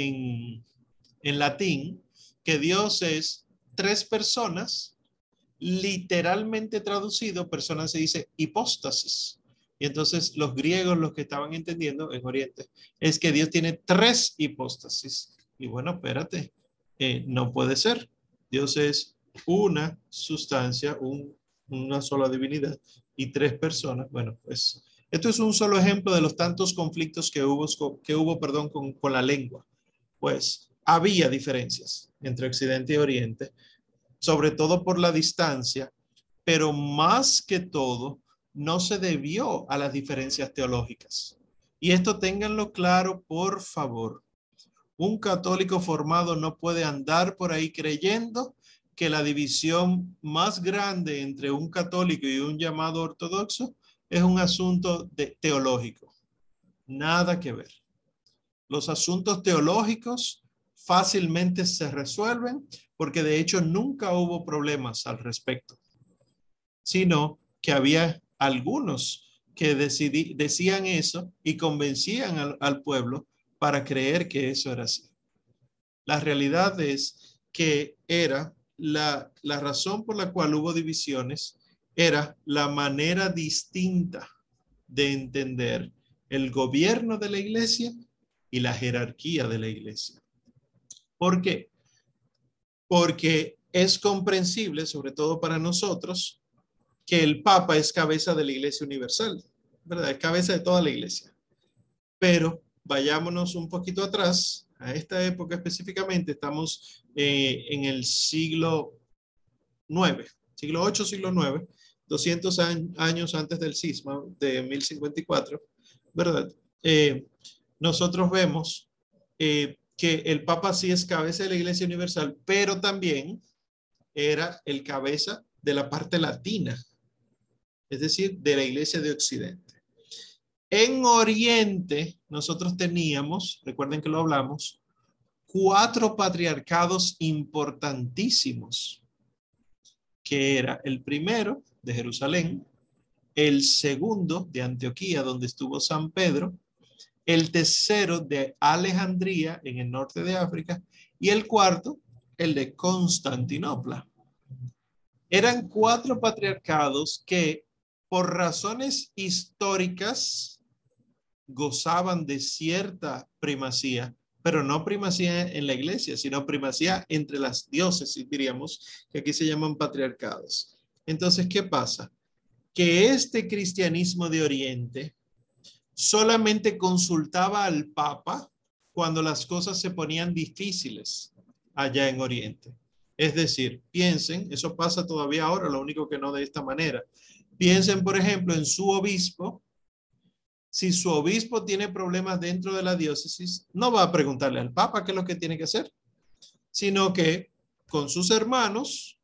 en latín que Dios es tres personas, literalmente traducido, persona se dice hipóstasis. Y entonces los griegos, los que estaban entendiendo en Oriente, es que Dios tiene tres hipóstasis. Y bueno, espérate, no puede ser. Dios es una sustancia, una sola divinidad y tres personas. Bueno, pues esto es un solo ejemplo de los tantos conflictos que hubo con la lengua. Pues había diferencias entre Occidente y Oriente, sobre todo por la distancia, pero más que todo, no se debió a las diferencias teológicas. Y esto ténganlo claro, por favor. Un católico formado no puede andar por ahí creyendo que la división más grande entre un católico y un llamado ortodoxo es un asunto teológico. Nada que ver. Los asuntos teológicos fácilmente se resuelven porque de hecho nunca hubo problemas al respecto, sino que había algunos que decían eso y convencían al pueblo para creer que eso era así. La realidad es que era la razón por la cual hubo divisiones, era la manera distinta de entender el gobierno de la iglesia y la jerarquía de la iglesia. ¿Por qué? Porque es comprensible, sobre todo para nosotros, que el Papa es cabeza de la Iglesia Universal, ¿verdad? Es cabeza de toda la iglesia. Pero vayámonos un poquito atrás, a esta época específicamente, estamos en el siglo IX, siglo VIII, siglo IX, 200 años antes del cisma de 1054, ¿verdad? Nosotros vemos que el Papa sí es cabeza de la Iglesia Universal, pero también era el cabeza de la parte latina, es decir, de la Iglesia de Occidente. En Oriente, nosotros teníamos, recuerden que lo hablamos, 4 patriarcados importantísimos, que era el primero de Jerusalén, el segundo de Antioquía, donde estuvo San Pedro, el tercero de Alejandría, en el norte de África, y el cuarto, el de Constantinopla. Eran 4 patriarcados que, por razones históricas, gozaban de cierta primacía, pero no primacía en la iglesia, sino primacía entre las diócesis, diríamos, que aquí se llaman patriarcados. Entonces, ¿qué pasa? Que este cristianismo de Oriente solamente consultaba al Papa cuando las cosas se ponían difíciles allá en Oriente. Es decir, piensen, eso pasa todavía ahora, lo único que no de esta manera. Piensen, por ejemplo, en su obispo. Si su obispo tiene problemas dentro de la diócesis, no va a preguntarle al Papa qué es lo que tiene que hacer, sino que con sus hermanos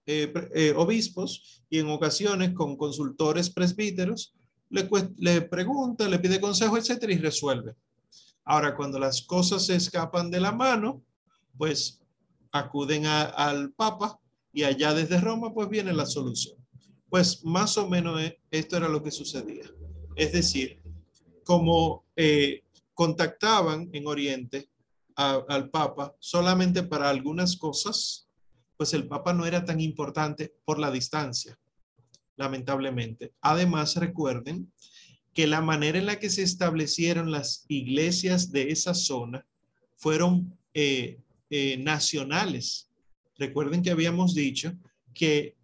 obispos y en ocasiones con consultores presbíteros, le pregunta, le pide consejo, etcétera, y resuelve. Ahora, cuando las cosas se escapan de la mano, pues acuden al Papa y allá desde Roma, pues viene la solución. Pues más o menos esto era lo que sucedía. Es decir, como contactaban en Oriente al Papa solamente para algunas cosas, pues el Papa no era tan importante por la distancia, lamentablemente. Además, recuerden que la manera en la que se establecieron las iglesias de esa zona fueron nacionales. Recuerden que habíamos dicho que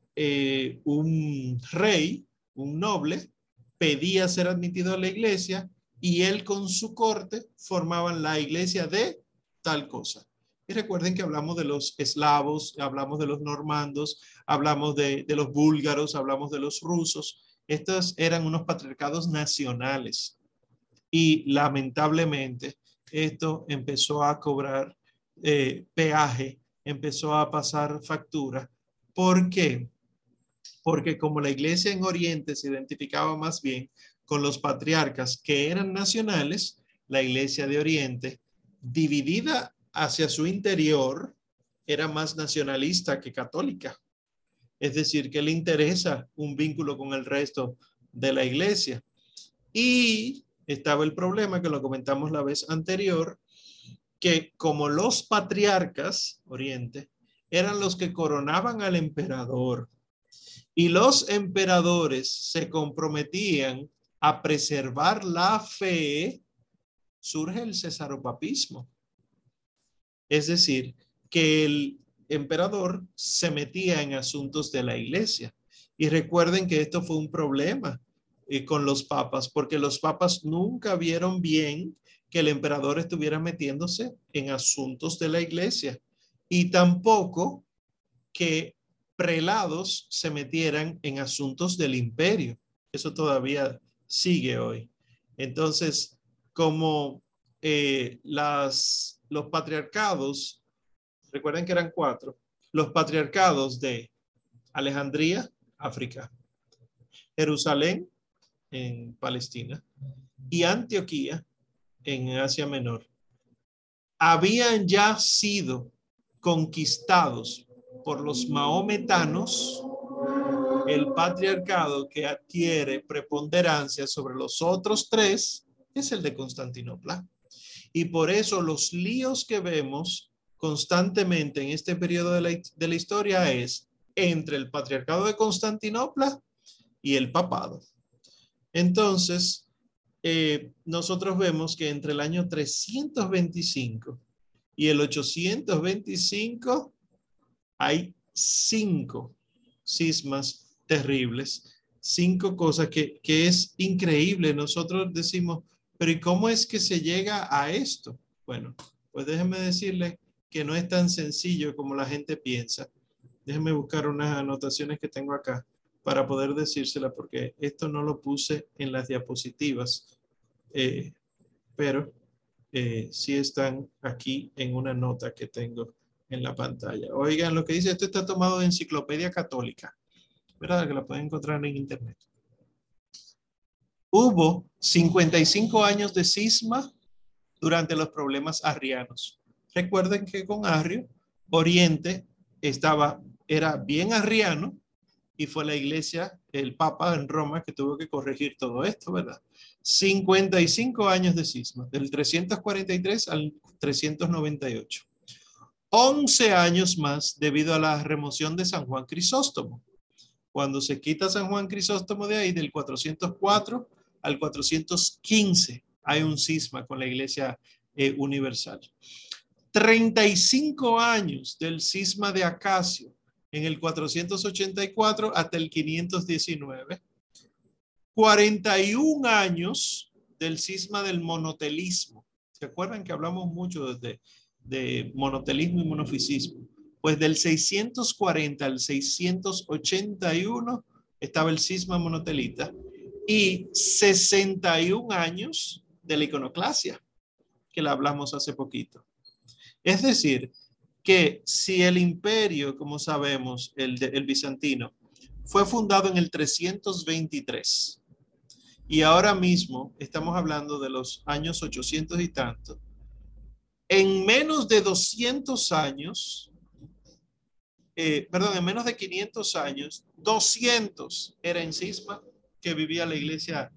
un rey, un noble, pedía ser admitido a la iglesia y él con su corte formaban la iglesia de tal cosa. Y recuerden que hablamos de los eslavos, hablamos de los normandos, hablamos de los búlgaros, hablamos de los rusos. Estos eran unos patriarcados nacionales y lamentablemente esto empezó a cobrar peaje, empezó a pasar factura. ¿Por qué? Porque como la iglesia en Oriente se identificaba más bien con los patriarcas que eran nacionales, la iglesia de Oriente, dividida hacia su interior, era más nacionalista que católica. Es decir, que le interesa un vínculo con el resto de la iglesia. Y estaba el problema, que lo comentamos la vez anterior, que como los patriarcas, Oriente, eran los que coronaban al emperador, y los emperadores se comprometían a preservar la fe, surge el cesaropapismo. Es decir, que el emperador se metía en asuntos de la iglesia. Y recuerden que esto fue un problema con los papas, porque los papas nunca vieron bien que el emperador estuviera metiéndose en asuntos de la iglesia, y tampoco que prelados se metieran en asuntos del imperio. Eso todavía sigue hoy. Entonces, como los patriarcados, recuerden que eran 4, los patriarcados de Alejandría, África, Jerusalén, en Palestina, y Antioquía, en Asia Menor, habían ya sido conquistados por los maometanos. El patriarcado que adquiere preponderancia sobre los otros 3 es el de Constantinopla. Y por eso los líos que vemos constantemente en este periodo de la historia es entre el patriarcado de Constantinopla y el papado. Entonces, nosotros vemos que entre el año 325 y el 825 hay 5 cismas terribles, 5 cosas que es increíble. Nosotros decimos, pero ¿y cómo es que se llega a esto? Bueno, pues déjenme decirles que no es tan sencillo como la gente piensa. Déjenme buscar unas anotaciones que tengo acá para poder decírsela, porque esto no lo puse en las diapositivas, pero sí están aquí en una nota que tengo en la pantalla. Oigan, lo que dice, esto está tomado de Enciclopedia Católica, ¿verdad? Que la pueden encontrar en internet. Hubo 55 años de cisma durante los problemas arrianos. Recuerden que con Arrio, Oriente era bien arriano, y fue la iglesia, el Papa en Roma, que tuvo que corregir todo esto, ¿verdad? 55 años de cisma, del 343 al 398. 11 años más debido a la remoción de San Juan Crisóstomo. Cuando se quita San Juan Crisóstomo de ahí, del 404 al 415, hay un cisma con la iglesia universal. 35 años del cisma de Acacio, en el 484 hasta el 519. 41 años del cisma del monotelismo. ¿Se acuerdan que hablamos mucho de monotelismo y monofisismo? Pues del 640 al 681 estaba el cisma monotelita, y 61 años de la iconoclasia, que la hablamos hace poquito. Es decir, que si el imperio, como sabemos, el bizantino, fue fundado en el 323, y ahora mismo estamos hablando de los años 800 y tanto, en menos de 200 años, en menos de 500 años, 200 era en cisma que vivía la iglesia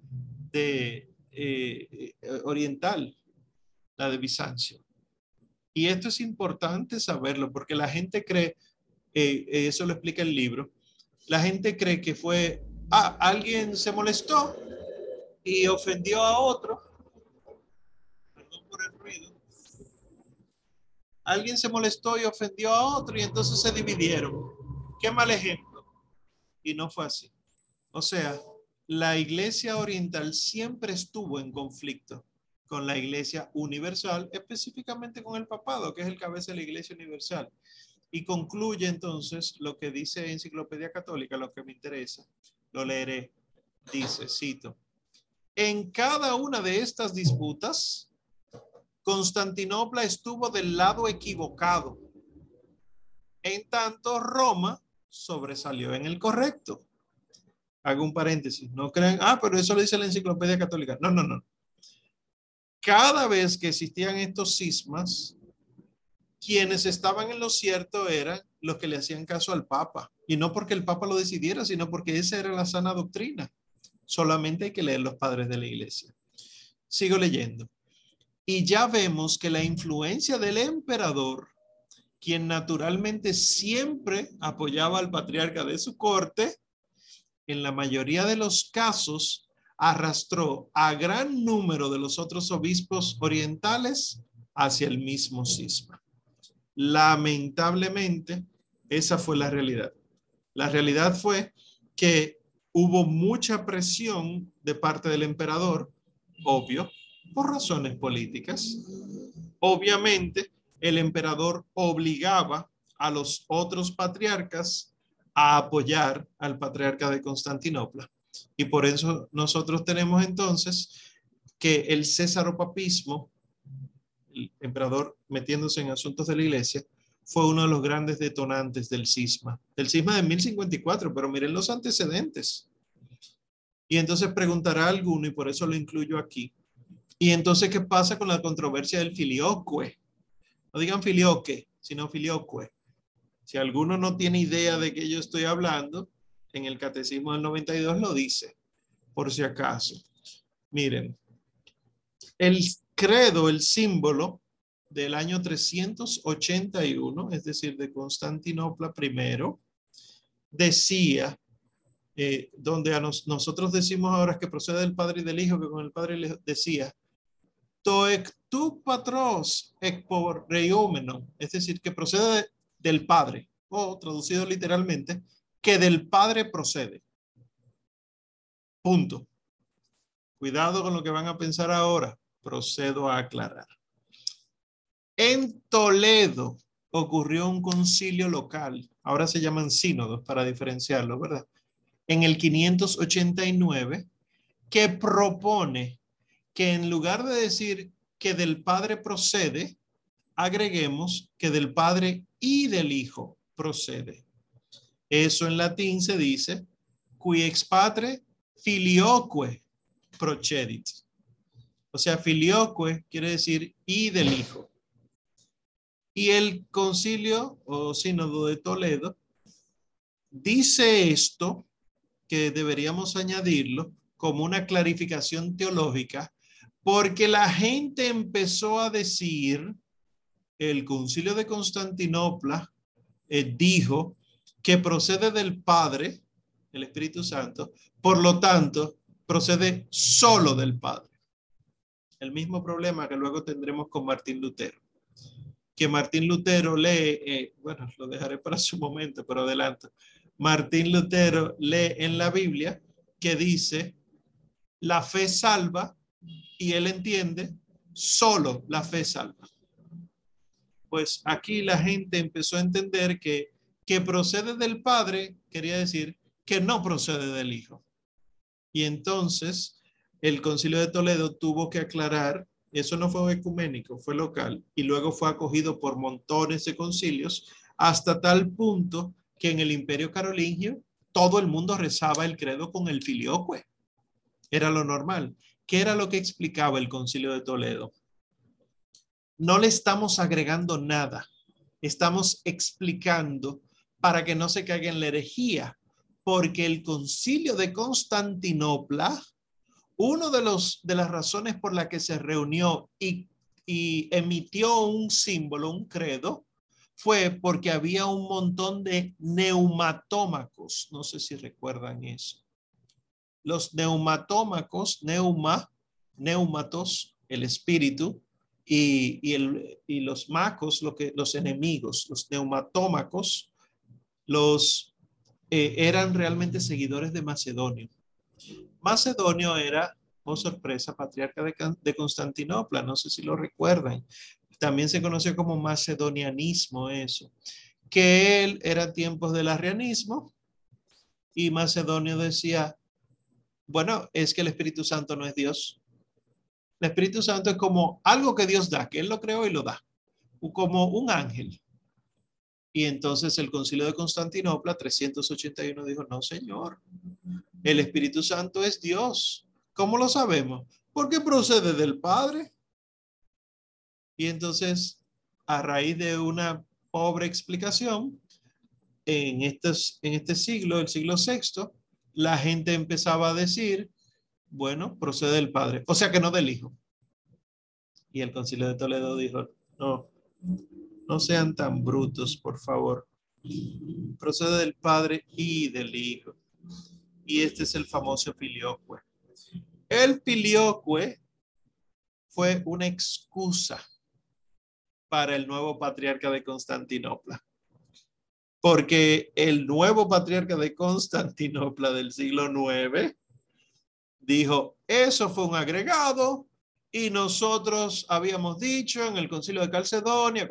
oriental, la de Bizancio. Y esto es importante saberlo, porque la gente cree, eso lo explica el libro, la gente cree que fue, alguien se molestó y ofendió a otro, perdón por el ruido, alguien se molestó y ofendió a otro, y entonces se dividieron. Qué mal ejemplo. Y no fue así. O sea, la iglesia oriental siempre estuvo en conflicto con la iglesia universal, específicamente con el papado, que es el cabeza de la iglesia universal. Y concluye entonces lo que dice Enciclopedia Católica, lo que me interesa, lo leeré. Dice, cito, en cada una de estas disputas, Constantinopla estuvo del lado equivocado. En tanto, Roma sobresalió en el correcto. Hago un paréntesis. No crean, pero eso lo dice la Enciclopedia Católica. No, no, no. Cada vez que existían estos cismas, quienes estaban en lo cierto eran los que le hacían caso al Papa. Y no porque el Papa lo decidiera, sino porque esa era la sana doctrina. Solamente hay que leer los padres de la iglesia. Sigo leyendo. Y ya vemos que la influencia del emperador, quien naturalmente siempre apoyaba al patriarca de su corte, en la mayoría de los casos arrastró a gran número de los otros obispos orientales hacia el mismo cisma. Lamentablemente, esa fue la realidad. La realidad fue que hubo mucha presión de parte del emperador, obvio, por razones políticas. Obviamente, el emperador obligaba a los otros patriarcas a apoyar al patriarca de Constantinopla. Y por eso nosotros tenemos entonces que el césaropapismo, el emperador metiéndose en asuntos de la iglesia, fue uno de los grandes detonantes del cisma de 1054, pero miren los antecedentes. Y entonces preguntará alguno, y por eso lo incluyo aquí, y entonces, ¿qué pasa con la controversia del filioque? No digan filioque, sino filioque. Si alguno no tiene idea de qué yo estoy hablando, en el Catecismo del 92 lo dice, por si acaso. Miren, el credo, el símbolo del año 381, es decir, de Constantinopla I, decía, donde nosotros decimos ahora que procede del Padre y del Hijo, que con el Padre y el Hijo decía, toectu patros ekpo reiomeno, es decir, que procede del Padre, o traducido literalmente, que del Padre procede. Punto. Cuidado con lo que van a pensar ahora. Procedo a aclarar. En Toledo ocurrió un concilio local, ahora se llaman sínodos para diferenciarlo, ¿verdad? En el 589, que propone que en lugar de decir que del Padre procede, agreguemos que del Padre y del Hijo procede. Eso en latín se dice qui ex patre filioque procedit. O sea, filioque quiere decir y del Hijo. Y el concilio o sínodo de Toledo dice esto, que deberíamos añadirlo como una clarificación teológica, porque la gente empezó a decir, el concilio de Constantinopla dijo que procede del Padre, el Espíritu Santo, por lo tanto, procede solo del Padre. El mismo problema que luego tendremos con Martín Lutero. Que Martín Lutero lee, bueno, lo dejaré para su momento, pero adelanto. Martín Lutero lee en la Biblia que dice, la fe salva, y él entiende, solo la fe salva. Pues aquí la gente empezó a entender que procede del Padre, quería decir que no procede del Hijo. Y entonces el Concilio de Toledo tuvo que aclarar, eso no fue ecuménico, fue local, y luego fue acogido por montones de concilios, hasta tal punto que en el Imperio Carolingio todo el mundo rezaba el credo con el filioque. Era lo normal. ¿Qué era lo que explicaba el Concilio de Toledo? No le estamos agregando nada. Estamos explicando para que no se caiga en la herejía, porque el Concilio de Constantinopla, uno de las razones por la que se reunió y emitió un símbolo, un credo, fue porque había un montón de neumatómacos. No sé si recuerdan eso. Los neumatómacos, neumatos, el espíritu, y los macos, los enemigos, los neumatómacos, eran realmente seguidores de Macedonio. Macedonio era, oh sorpresa, patriarca de Constantinopla, no sé si lo recuerdan. También se conoció como macedonianismo eso, que él era tiempos del arrianismo y Macedonio decía, bueno, es que el Espíritu Santo no es Dios. El Espíritu Santo es como algo que Dios da, que Él lo creó y lo da, como un ángel. Y entonces el Concilio de Constantinopla 381 dijo, no, señor, el Espíritu Santo es Dios. ¿Cómo lo sabemos? Porque procede del Padre. Y entonces, a raíz de una pobre explicación, en este siglo, el siglo VI, la gente empezaba a decir, bueno, procede del Padre, o sea que no del Hijo. Y el Concilio de Toledo dijo, no, no sean tan brutos, por favor. Procede del Padre y del Hijo. Y este es el famoso filioque. El filioque fue una excusa para el nuevo patriarca de Constantinopla. Porque el nuevo patriarca de Constantinopla del siglo IX dijo, eso fue un agregado y nosotros habíamos dicho en el Concilio de Calcedonia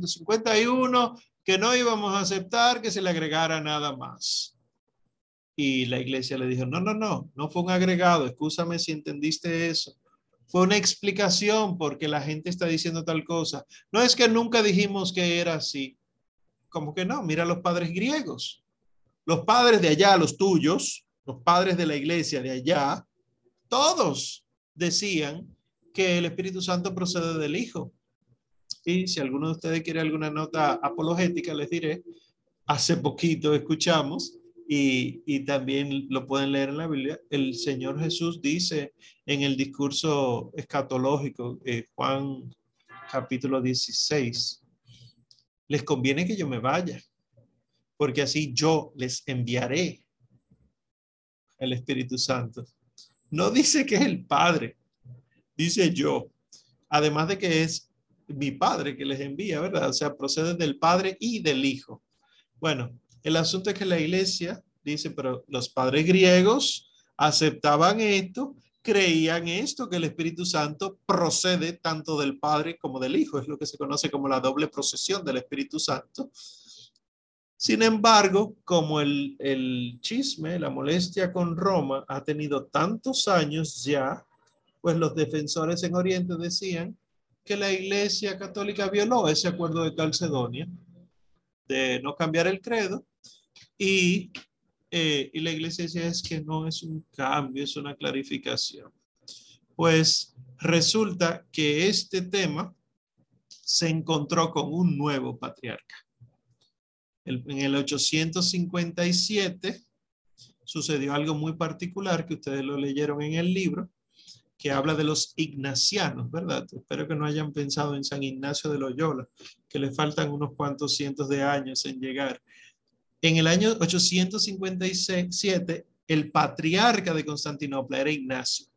451 que no íbamos a aceptar que se le agregara nada más. Y la iglesia le dijo, no fue un agregado, excúsame si entendiste eso. Fue una explicación porque la gente está diciendo tal cosa. No es que nunca dijimos que era así. Como que no, mira los padres griegos. Los padres de allá, los tuyos, los padres de la iglesia de allá, todos decían que el Espíritu Santo procede del Hijo. Y si alguno de ustedes quiere alguna nota apologética, les diré, hace poquito escuchamos y también lo pueden leer en la Biblia, el Señor Jesús dice en el discurso escatológico, Juan capítulo 16, les conviene que yo me vaya, porque así yo les enviaré el Espíritu Santo. No dice que es el Padre, dice yo. Además de que es mi Padre que les envía, ¿verdad? O sea, procede del Padre y del Hijo. Bueno, el asunto es que la iglesia dice, pero los padres griegos aceptaban esto, creían esto, que el Espíritu Santo procede tanto del Padre como del Hijo. Es lo que se conoce como la doble procesión del Espíritu Santo. Sin embargo, como el chisme, la molestia con Roma ha tenido tantos años ya, pues los defensores en Oriente decían que la Iglesia Católica violó ese acuerdo de Calcedonia de no cambiar el credo y la Iglesia decía es que no es un cambio, es una clarificación. Pues resulta que este tema se encontró con un nuevo patriarca. En el 857 sucedió algo muy particular que ustedes lo leyeron en el libro, que habla de los ignacianos, ¿verdad? Espero que no hayan pensado en San Ignacio de Loyola, que le faltan unos cuantos cientos de años en llegar. En el año 857, el patriarca de Constantinopla era Ignacio.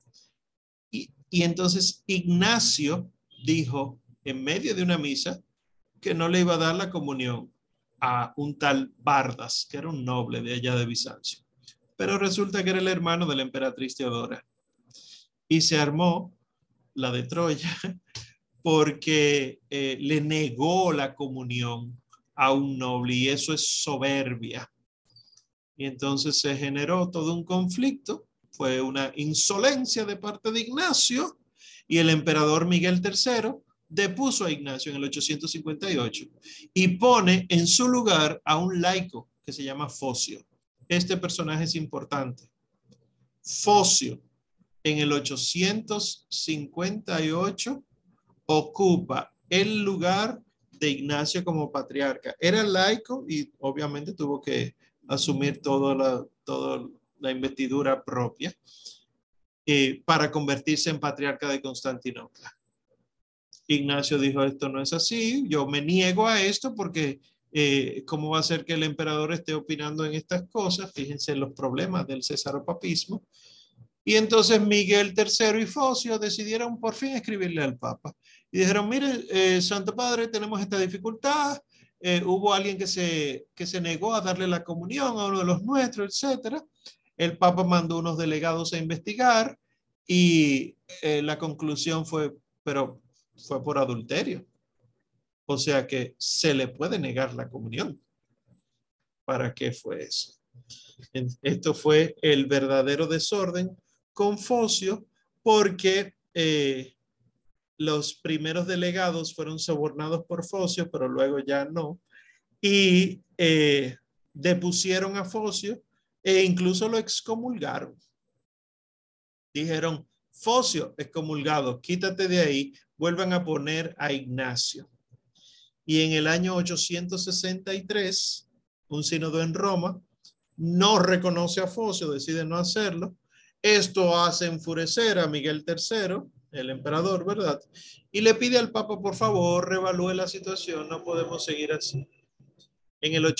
Y entonces Ignacio dijo en medio de una misa que no le iba a dar la comunión a un tal Bardas, que era un noble de allá de Bizancio. Pero resulta que era el hermano de la emperatriz Teodora. Y se armó la de Troya porque le negó la comunión a un noble y eso es soberbia. Y entonces se generó todo un conflicto, fue una insolencia de parte de Ignacio y el emperador Miguel III depuso a Ignacio en el 858 y pone en su lugar a un laico que se llama Focio. Este personaje es importante. Focio en el 858 ocupa el lugar de Ignacio como patriarca. Era laico y obviamente tuvo que asumir toda la investidura propia para convertirse en patriarca de Constantinopla. Ignacio dijo, esto no es así, yo me niego a esto porque ¿cómo va a ser que el emperador esté opinando en estas cosas? Fíjense los problemas del cesaropapismo. Y entonces Miguel III y Focio decidieron por fin escribirle al Papa. Y dijeron, mire, Santo Padre, tenemos esta dificultad. Hubo alguien que se negó a darle la comunión a uno de los nuestros, etc. El Papa mandó unos delegados a investigar y la conclusión fue, pero fue por adulterio. O sea que se le puede negar la comunión. ¿Para qué fue eso? Esto fue el verdadero desorden con Focio porque los primeros delegados fueron sobornados por Focio, pero luego ya no, y depusieron a Focio e incluso lo excomulgaron. Dijeron, Focio, excomulgado, quítate de ahí, vuelvan a poner a Ignacio. Y en el año 863, un sínodo en Roma no reconoce a Focio, decide no hacerlo. Esto hace enfurecer a Miguel III, el emperador, ¿verdad? Y le pide al Papa, por favor, revalúe la situación, no podemos seguir así. En el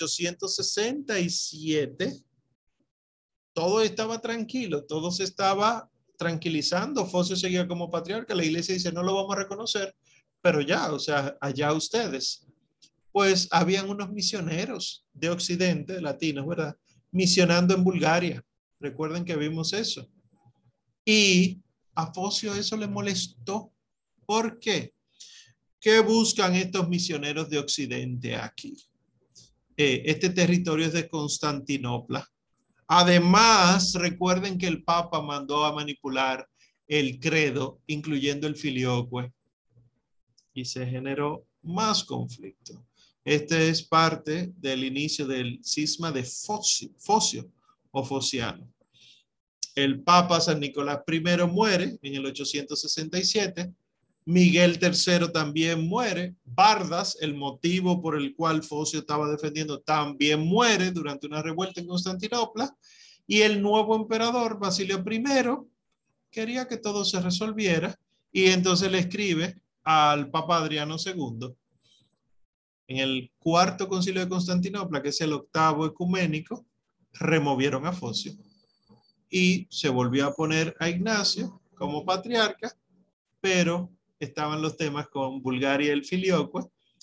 867, todo estaba tranquilo, todo se estaba tranquilizando. Focio seguía como patriarca, la iglesia dice, no lo vamos a reconocer, pero ya, o sea, allá ustedes. Pues habían unos misioneros de Occidente, latinos, ¿verdad? Misionando en Bulgaria. Recuerden que vimos eso. Y a Focio eso le molestó. ¿Por qué? ¿Qué buscan estos misioneros de Occidente aquí? Este territorio es de Constantinopla. Además, recuerden que el Papa mandó a manipular el credo, incluyendo el filioque, y se generó más conflicto. Este es parte del inicio del cisma de Focio o Fociano. El Papa San Nicolás I muere en el 867. Miguel III también muere. Bardas, el motivo por el cual Focio estaba defendiendo, también muere durante una revuelta en Constantinopla. Y el nuevo emperador, Basilio I, quería que todo se resolviera y entonces le escribe al Papa Adriano II. En el cuarto concilio de Constantinopla, que es el octavo ecuménico, removieron a Focio y se volvió a poner a Ignacio como patriarca, pero estaban los temas con Bulgaria y el filioque.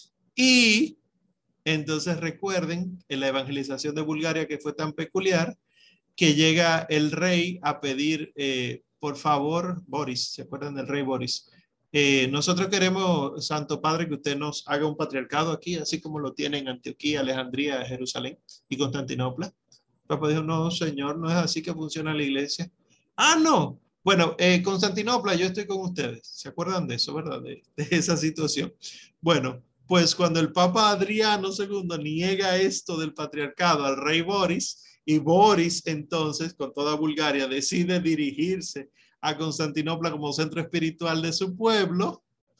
Y entonces recuerden en la evangelización de Bulgaria, que fue tan peculiar, que llega el rey a pedir, por favor, Boris, ¿se acuerdan del rey Boris? Nosotros queremos, Santo Padre, que usted nos haga un patriarcado aquí, así como lo tiene en Antioquía, Alejandría, Jerusalén y Constantinopla. El Papa dijo, no, señor, no es así que funciona la iglesia. Ah, no. Bueno, Constantinopla, yo estoy con ustedes. ¿Se acuerdan de eso, verdad? De esa situación. Bueno, pues cuando el Papa Adriano II niega esto del patriarcado al rey Boris, y Boris entonces, con toda Bulgaria, decide dirigirse a Constantinopla como centro espiritual de su pueblo,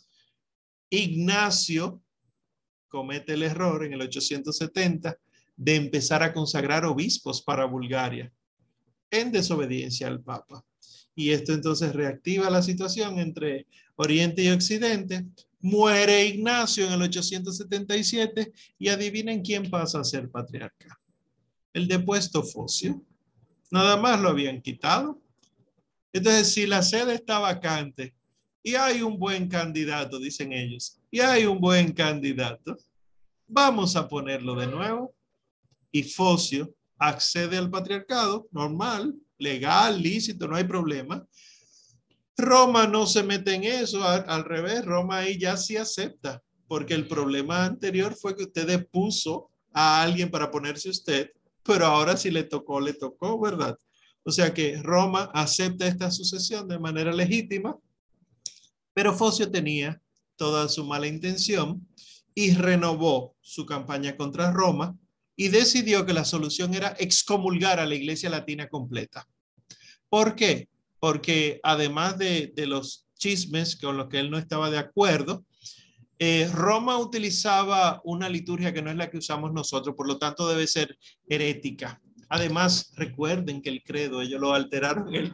Ignacio comete el error en el 870 de empezar a consagrar obispos para Bulgaria en desobediencia al Papa. Y esto entonces reactiva la situación entre Oriente y Occidente. Muere Ignacio en el 877 y adivinen quién pasa a ser patriarca. El depuesto Focio. Nada más lo habían quitado. Entonces, si la sede está vacante y hay un buen candidato, dicen ellos, y hay un buen candidato, vamos a ponerlo de nuevo. Y Focio accede al patriarcado, normal, legal, lícito, no hay problema. Roma no se mete en eso, al revés, Roma ahí ya sí acepta, porque el problema anterior fue que usted depuso a alguien para ponerse usted, pero ahora sí le tocó, ¿verdad? O sea que Roma acepta esta sucesión de manera legítima, pero Focio tenía toda su mala intención y renovó su campaña contra Roma y decidió que la solución era excomulgar a la Iglesia Latina completa. ¿Por qué? Porque además de los chismes con los que él no estaba de acuerdo, Roma utilizaba una liturgia que no es la que usamos nosotros, por lo tanto debe ser herética. Además, recuerden que el credo, ellos lo alteraron en el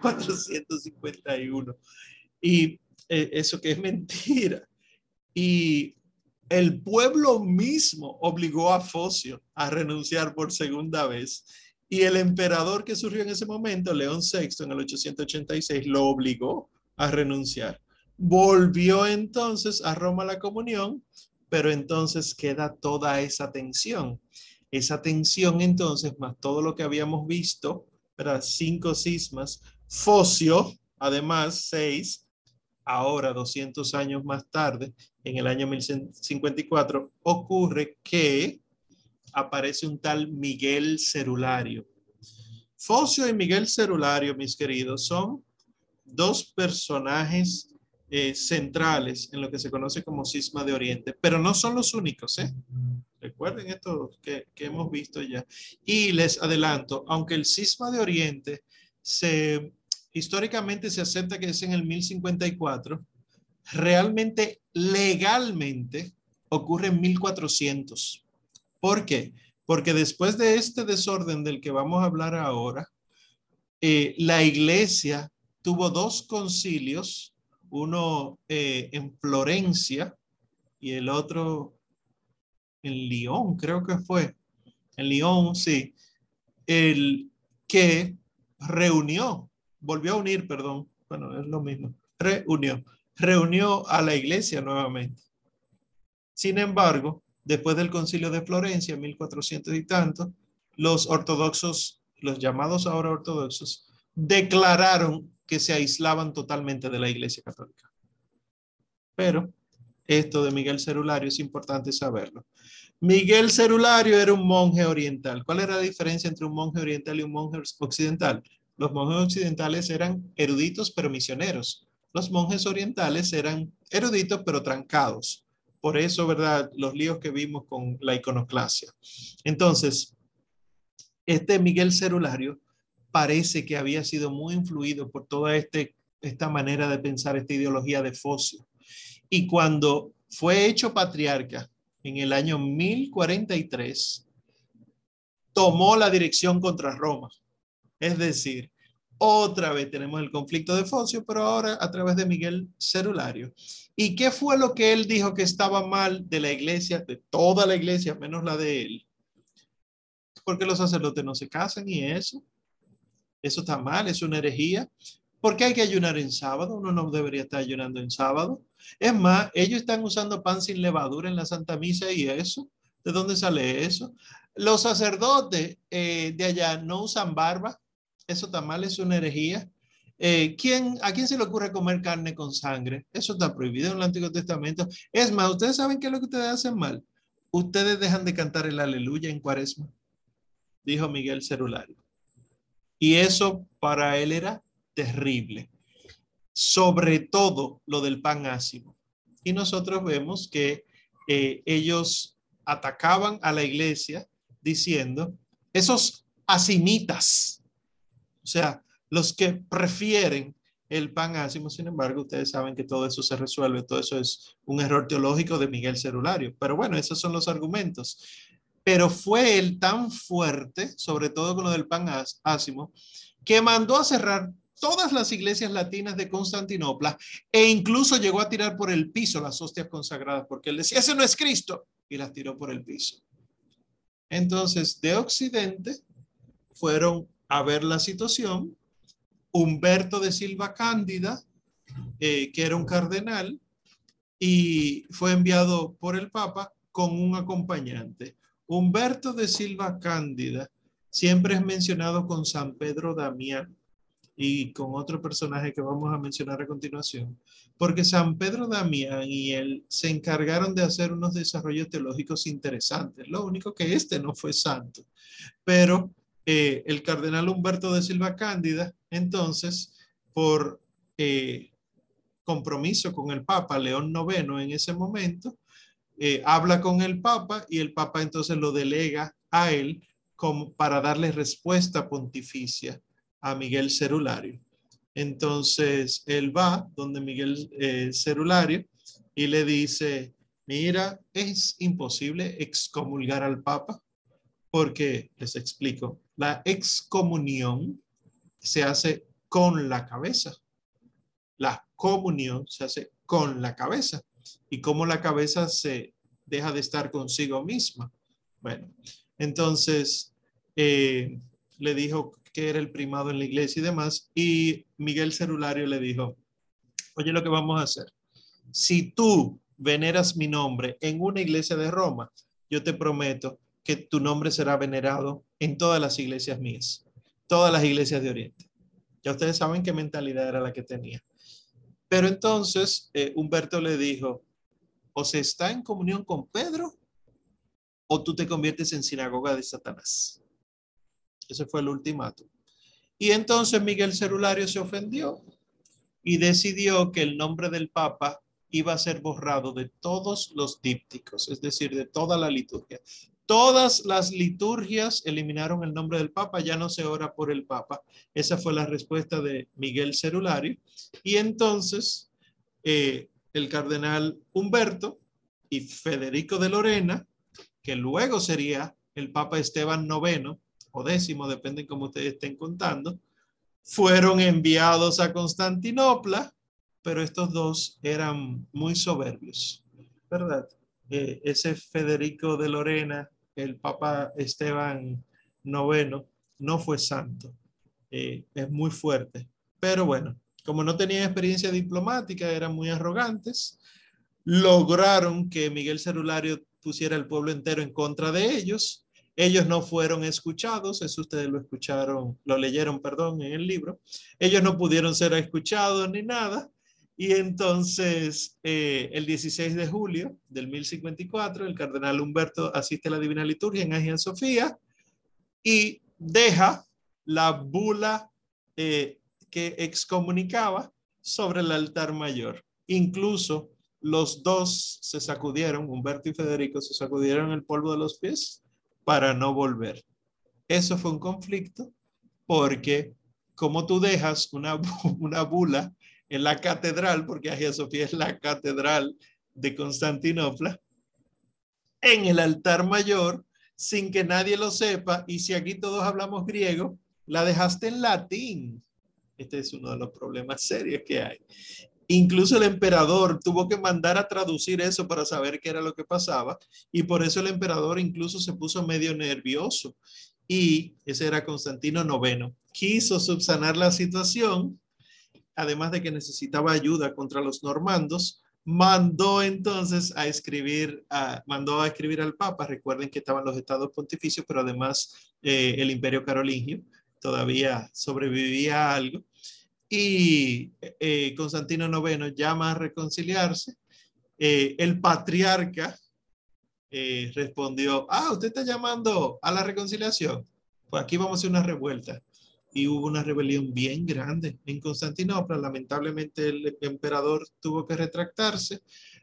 451 y eso que es mentira. Y el pueblo mismo obligó a Focio a renunciar por segunda vez. Y el emperador que surgió en ese momento, León VI, en el 886, lo obligó a renunciar. Volvió entonces a Roma la comunión, pero entonces queda toda esa tensión. Esa tensión entonces, más todo lo que habíamos visto, ¿verdad? 5 cismas, Focio, además 6, ahora 200 años más tarde, en el año 1054, ocurre que aparece un tal Miguel Cerulario. Focio y Miguel Cerulario, mis queridos, son dos personajes centrales en lo que se conoce como cisma de Oriente, pero no son los únicos, ¿eh? Recuerden esto que hemos visto ya. Y les adelanto, aunque el cisma de Oriente históricamente se acepta que es en el 1054, realmente legalmente ocurre en 1400. ¿Por qué? Porque después de este desorden del que vamos a hablar ahora, la iglesia tuvo dos concilios, uno en Florencia y el otro en Lyon, creo que fue. En Lyon, sí. El que volvió a unir, perdón. Bueno, es lo mismo. Reunió a la iglesia nuevamente. Sin embargo, después del concilio de Florencia, 1400 y tanto, los ortodoxos, los llamados ahora ortodoxos, declararon que se aislaban totalmente de la iglesia católica. Pero esto de Miguel Cerulario es importante saberlo. Miguel Cerulario era un monje oriental. ¿Cuál era la diferencia entre un monje oriental y un monje occidental? Los monjes occidentales eran eruditos pero misioneros. Los monjes orientales eran eruditos pero trancados. Por eso, ¿verdad? Los líos que vimos con la iconoclasia. Entonces, este Miguel Cerulario parece que había sido muy influido por toda esta manera de pensar, esta ideología de Focio. Y cuando fue hecho patriarca en el año 1043, tomó la dirección contra Roma. Es decir, otra vez tenemos el conflicto de Focio, pero ahora a través de Miguel Cerulario. ¿Y qué fue lo que él dijo que estaba mal de la iglesia, de toda la iglesia, menos la de él? Porque los sacerdotes no se casan y eso está mal, es una herejía. ¿Por qué hay que ayunar en sábado? Uno no debería estar ayunando en sábado. Es más, ellos están usando pan sin levadura en la Santa Misa y eso. ¿De dónde sale eso? Los sacerdotes de allá no usan barba. Eso está mal, es una herejía. ¿A quién se le ocurre comer carne con sangre? Eso está prohibido en el Antiguo Testamento. Es más, ¿ustedes saben qué es lo que ustedes hacen mal? Ustedes dejan de cantar el aleluya en Cuaresma, dijo Miguel Cerulario. Y eso para él era terrible. Sobre todo lo del pan ácimo. Y nosotros vemos que ellos atacaban a la iglesia diciendo, esos asimitas, o sea, los que prefieren el pan ácimo. Sin embargo, ustedes saben que todo eso se resuelve, todo eso es un error teológico de Miguel Cerulario. Pero bueno, esos son los argumentos. Pero fue él tan fuerte, sobre todo con lo del pan ácimo, que mandó a cerrar todas las iglesias latinas de Constantinopla e incluso llegó a tirar por el piso las hostias consagradas, porque él decía, ese no es Cristo, y las tiró por el piso. Entonces, de Occidente fueron a ver la situación Humberto de Silva Cándida, que era un cardenal, y fue enviado por el Papa con un acompañante. Humberto de Silva Cándida siempre es mencionado con San Pedro Damián y con otro personaje que vamos a mencionar a continuación, porque San Pedro Damián y él se encargaron de hacer unos desarrollos teológicos interesantes. Lo único que este no fue santo, pero el cardenal Humberto de Silva Cándida, entonces, por compromiso con el Papa León IX en ese momento, habla con el Papa y el Papa entonces lo delega a él como para darle respuesta pontificia a Miguel Cerulario. Entonces él va donde Miguel Cerulario y le dice, mira, es imposible excomulgar al Papa porque, les explico, la excomunión se hace con la cabeza. La comunión se hace con la cabeza. Y cómo la cabeza se deja de estar consigo misma. Bueno, entonces le dijo que era el primado en la iglesia y demás. Y Miguel Cerulario le dijo, oye, lo que vamos a hacer. Si tú veneras mi nombre en una iglesia de Roma, yo te prometo que tu nombre será venerado en todas las iglesias mías, todas las iglesias de Oriente. Ya ustedes saben qué mentalidad era la que tenía. Pero entonces Humberto le dijo, o se está en comunión con Pedro o tú te conviertes en sinagoga de Satanás. Ese fue el ultimátum. Y entonces Miguel Cerulario se ofendió y decidió que el nombre del Papa iba a ser borrado de todos los dípticos, es decir, de toda la liturgia. Todas las liturgias eliminaron el nombre del Papa, ya no se ora por el Papa. Esa fue la respuesta de Miguel Cerulario. Y entonces el cardenal Humberto y Federico de Lorena, que luego sería el Papa Esteban IX o décimo, depende cómo ustedes estén contando, fueron enviados a Constantinopla, pero estos dos eran muy soberbios, ¿verdad? Ese Federico de Lorena, el Papa Esteban IX, no fue santo. Es muy fuerte. Pero bueno, como no tenían experiencia diplomática, eran muy arrogantes, lograron que Miguel Cerulario pusiera el pueblo entero en contra de ellos. Ellos no fueron escuchados, eso ustedes lo escucharon, lo leyeron, perdón, en el libro. Ellos no pudieron ser escuchados ni nada. Y entonces, el 16 de julio del 1054, el cardenal Humberto asiste a la Divina Liturgia en Hagia Sofía y deja la bula que excomunicaba sobre el altar mayor. Incluso los dos se sacudieron, Humberto y Federico, se sacudieron el polvo de los pies para no volver. Eso fue un conflicto porque como tú dejas una bula en la catedral, porque Hagia Sofía es la catedral de Constantinopla, en el altar mayor, sin que nadie lo sepa, y si aquí todos hablamos griego, la dejaste en latín. Este es uno de los problemas serios que hay. Incluso el emperador tuvo que mandar a traducir eso para saber qué era lo que pasaba, y por eso el emperador incluso se puso medio nervioso. Y ese era Constantino IX. Quiso subsanar la situación, además de que necesitaba ayuda contra los normandos, mandó entonces mandó a escribir al Papa. Recuerden que estaban los estados pontificios, pero además el imperio carolingio todavía sobrevivía algo. Y Constantino IX llama a reconciliarse. El patriarca respondió, usted está llamando a la reconciliación. Pues aquí vamos a hacer una revuelta. Y hubo una rebelión bien grande en Constantinopla. Lamentablemente el emperador tuvo que retractarse.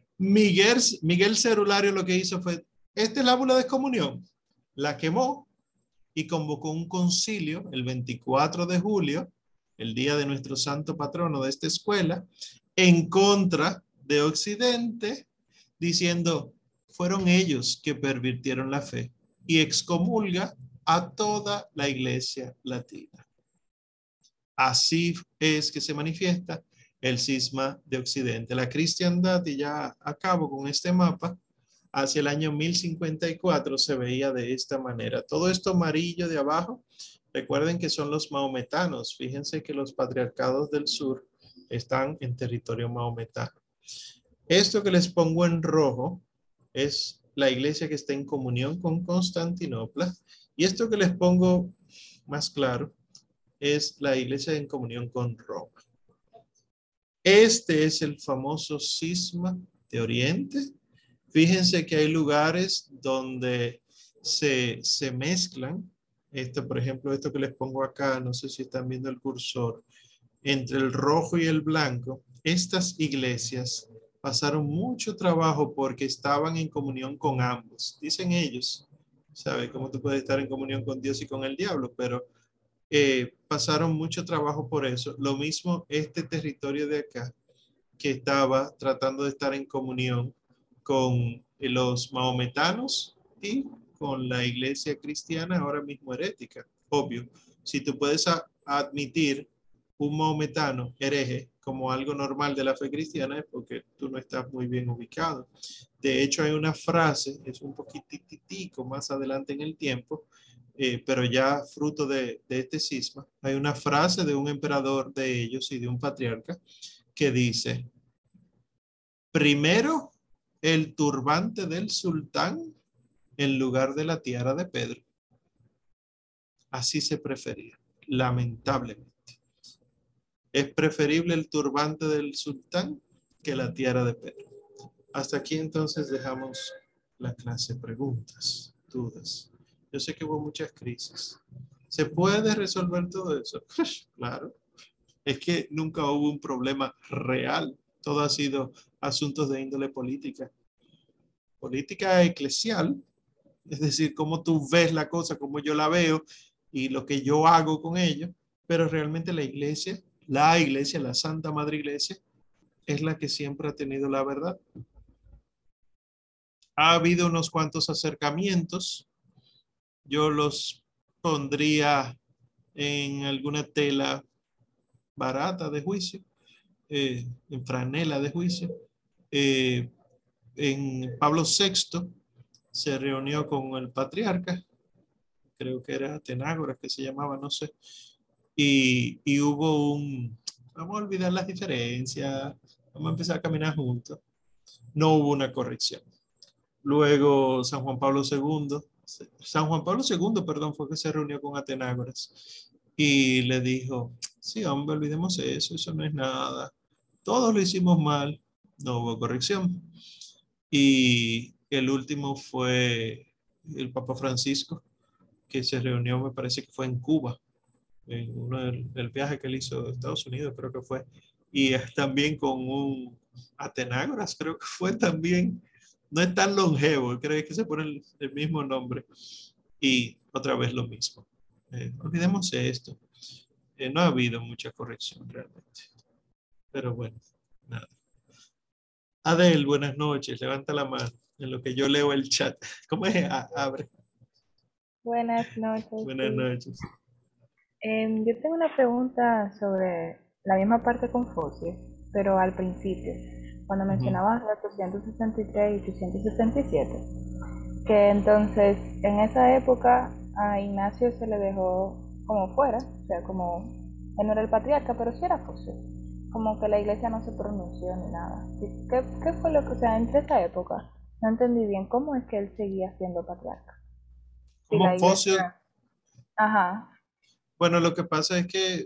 Miguel Cerulario lo que hizo fue, esta es la bula de excomunión. La quemó y convocó un concilio el 24 de julio, el día de nuestro santo patrono de esta escuela, en contra de Occidente, diciendo, fueron ellos que pervirtieron la fe, y excomulga a toda la iglesia latina. Así es que se manifiesta el cisma de Occidente. La cristiandad, y ya acabo con este mapa, hacia el año 1054 se veía de esta manera. Todo esto amarillo de abajo, recuerden que son los maometanos. Fíjense que los patriarcados del sur están en territorio maometano. Esto que les pongo en rojo es la iglesia que está en comunión con Constantinopla. Y esto que les pongo más claro es la iglesia en comunión con Roma. Este es el famoso cisma de Oriente. Fíjense que hay lugares donde se mezclan. Por ejemplo, esto que les pongo acá, no sé si están viendo el cursor, entre el rojo y el blanco. Estas iglesias pasaron mucho trabajo porque estaban en comunión con ambos. Dicen ellos, ¿sabe cómo tú puedes estar en comunión con Dios y con el diablo? Pero pasaron mucho trabajo por eso. Lo mismo este territorio de acá, que estaba tratando de estar en comunión con los maometanos y con la iglesia cristiana ahora mismo herética. Obvio, si tú puedes admitir un maometano hereje como algo normal de la fe cristiana es porque tú no estás muy bien ubicado. De hecho, hay una frase, es un poquititico más adelante en el tiempo, pero ya fruto de este cisma, hay una frase de un emperador de ellos y de un patriarca que dice, primero el turbante del sultán en lugar de la tiara de Pedro. Así se prefería, lamentablemente. Es preferible el turbante del sultán que la tiara de Pedro. Hasta aquí entonces dejamos la clase preguntas, dudas. Yo sé que hubo muchas crisis. ¿Se puede resolver todo eso? Claro. Es que nunca hubo un problema real. Todo ha sido asuntos de índole política. Política eclesial, es decir, cómo tú ves la cosa, cómo yo la veo y lo que yo hago con ello, pero realmente la iglesia, la Santa Madre Iglesia, es la que siempre ha tenido la verdad. Ha habido unos cuantos acercamientos, yo los pondría en alguna tela barata de juicio, en franela de juicio. Eh, en Pablo VI se reunió con el patriarca, creo que era Atenágoras que se llamaba, no sé, y hubo vamos a olvidar las diferencias, vamos a empezar a caminar juntos. No hubo una corrección. Luego San Juan Pablo II, perdón, fue que se reunió con Atenágoras y le dijo, sí, hombre, olvidemos eso, eso no es nada. Todos lo hicimos mal, no hubo corrección. Y el último fue el Papa Francisco, que se reunió, me parece que fue en Cuba, en uno del viaje que él hizo de Estados Unidos, creo que fue. Y también con un Atenágoras, creo que fue también. No es tan longevo, creo que se pone el mismo nombre. Y otra vez lo mismo. Olvidemos esto. No ha habido mucha corrección realmente. Pero bueno, nada. Adel, buenas noches. Levanta la mano en lo que yo leo el chat. ¿Cómo es? Abre. Buenas noches, Buenas sí. noches. Yo tengo una pregunta sobre la misma parte de Confucio, pero al principio, cuando Ujú. mencionabas los 863 y 867, que entonces en esa época a Ignacio se le dejó como fuera, o sea, como él no era el patriarca, pero sí era Focio, como que la iglesia no se pronunció ni nada. ¿Qué fue lo que, o sea, entre esa época? No entendí bien cómo es que él seguía siendo patriarca. Si la Como Focio, iglesia, ajá, bueno, lo que pasa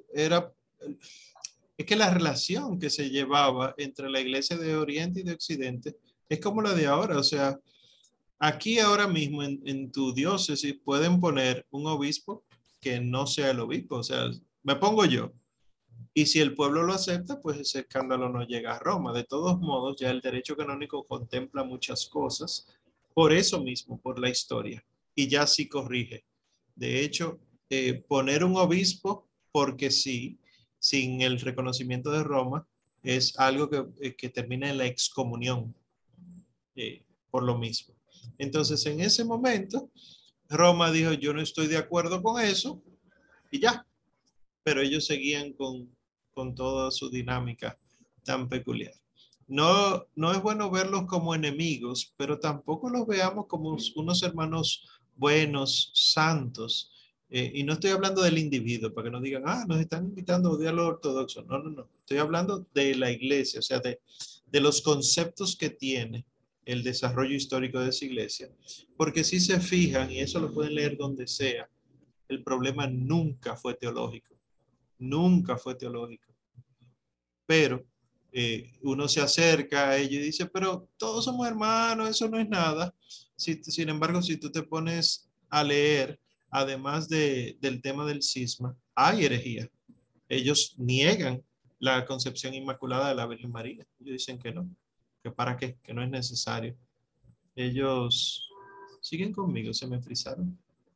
es que la relación que se llevaba entre la iglesia de Oriente y de Occidente es como la de ahora. O sea, aquí ahora mismo en tu diócesis pueden poner un obispo que no sea el obispo. O sea, me pongo yo. Y si el pueblo lo acepta, pues ese escándalo no llega a Roma. De todos modos, ya el derecho canónico contempla muchas cosas por eso mismo, por la historia. Y ya sí corrige. De hecho, poner un obispo porque sí, sin el reconocimiento de Roma, es algo que termina en la excomunión, por lo mismo. Entonces, en ese momento, Roma dijo, yo no estoy de acuerdo con eso, y ya, pero ellos seguían con toda su dinámica tan peculiar. No, no es bueno verlos como enemigos, pero tampoco los veamos como unos hermanos buenos, santos. Y no estoy hablando del individuo, para que no digan, nos están invitando a odiar a los ortodoxos. No, no, no. Estoy hablando de la iglesia, o sea, de los conceptos que tiene el desarrollo histórico de esa iglesia. Porque si se fijan, y eso lo pueden leer donde sea, el problema nunca fue teológico. Nunca fue teológico. Pero uno se acerca a ello y dice, pero todos somos hermanos, eso no es nada. Sin embargo, si tú te pones a leer, además del tema del cisma, hay herejía. Ellos niegan la concepción inmaculada de la Virgen María. Ellos dicen que no, que para qué, que no es necesario. Ellos siguen conmigo, se me frisaron.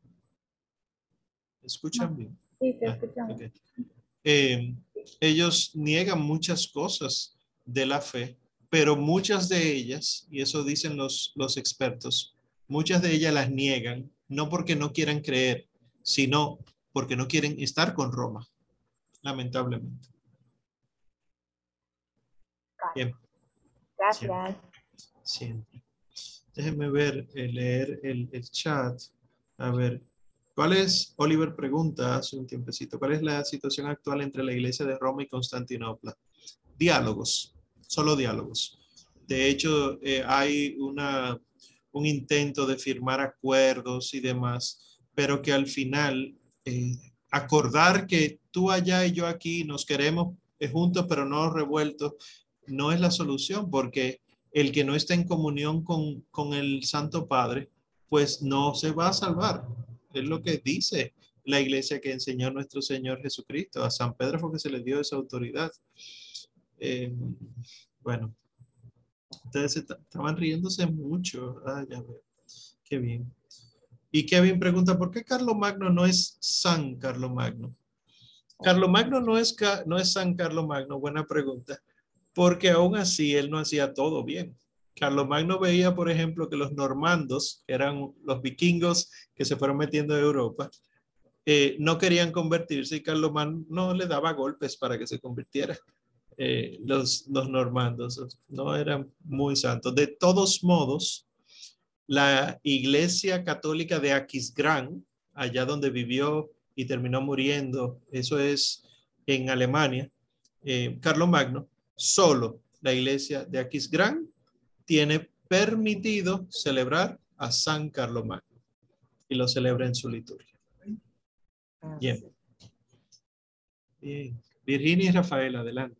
no, ¿Escuchan bien? sí, se Ah, escucha. ok. eh, Ellos niegan muchas cosas de la fe, pero muchas de ellas, y eso dicen los expertos, muchas de ellas las niegan, no porque no quieran creer, sino porque no quieren estar con Roma, lamentablemente. Vale, Bien, siempre, gracias. siempre. Déjenme ver, leer el chat. A ver, ¿cuál es, Oliver pregunta hace un tiempecito, cuál es la situación actual entre la iglesia de Roma y Constantinopla? Diálogos, solo diálogos. De hecho, hay un intento de firmar acuerdos y demás, pero que al final acordar que tú allá y yo aquí nos queremos juntos, pero no revueltos, no es la solución, porque el que no está en comunión con el Santo Padre, pues no se va a salvar. Es lo que dice la iglesia que enseñó nuestro Señor Jesucristo. A San Pedro fue que se le dio esa autoridad. Bueno, ustedes estaban riéndose mucho. Ah, ya veo. Qué bien. Y Kevin pregunta, ¿por qué Carlomagno no es San Carlomagno? Carlomagno no es San Carlomagno, buena pregunta, porque aún así él no hacía todo bien. Carlomagno veía, por ejemplo, que los normandos, que eran los vikingos que se fueron metiendo a Europa, no querían convertirse y Carlomagno le daba golpes para que se convirtiera. Los normandos no eran muy santos. De todos modos, la Iglesia Católica de Aquisgrán, allá donde vivió y terminó muriendo, eso es en Alemania, Carlomagno, solo la Iglesia de Aquisgrán tiene permitido celebrar a San Carlomagno y lo celebra en su liturgia. Bien. Bien. Virginia y Rafael, adelante.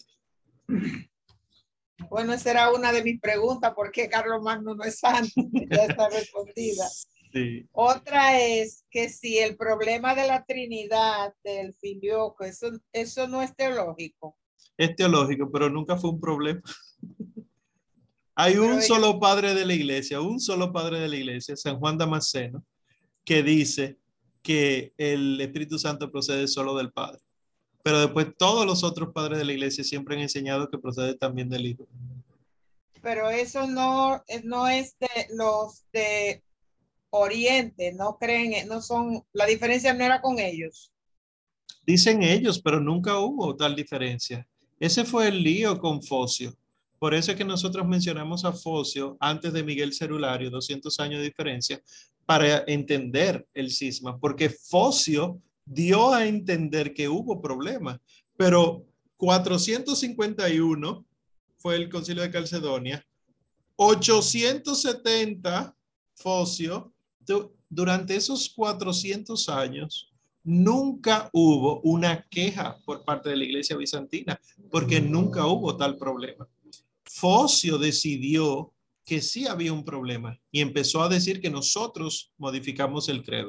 Bueno, esa era una de mis preguntas, ¿por qué Carlomagno no es santo? Ya está respondida. Sí. Otra es que si el problema de la Trinidad, del filioco, eso no es teológico. Es teológico, pero nunca fue un problema. Hay Pero un solo padre de la iglesia, San Juan Damasceno, que dice que el Espíritu Santo procede solo del Padre. Pero después todos los otros padres de la iglesia siempre han enseñado que procede también del Hijo. Pero eso no es de los de Oriente, no creen, no son, la diferencia no era con ellos. Dicen ellos, pero nunca hubo tal diferencia. Ese fue el lío con Focio. Por eso es que nosotros mencionamos a Focio antes de Miguel Cerulario, 200 años de diferencia, para entender el cisma, porque Focio dio a entender que hubo problemas, pero 451 fue el Concilio de Calcedonia, 870 Focio, durante esos 400 años, nunca hubo una queja por parte de la iglesia bizantina, porque nunca hubo tal problema. Focio decidió que sí había un problema y empezó a decir que nosotros modificamos el credo.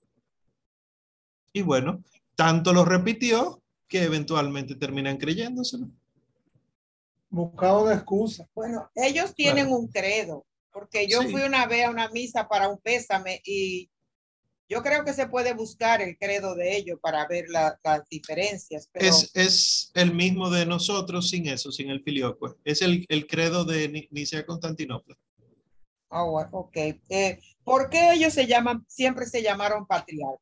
Y bueno, tanto lo repitió que eventualmente terminan creyéndoselo. Buscado de excusa. Bueno, ellos tienen un credo, porque yo fui una vez a una misa para un pésame y yo creo que se puede buscar el credo de ellos para ver las diferencias. Pero... Es el mismo de nosotros sin eso, sin el filioque. Es el credo de Nicea Constantinopla. Oh, ok. ¿Por qué ellos siempre se llamaron patriarcas?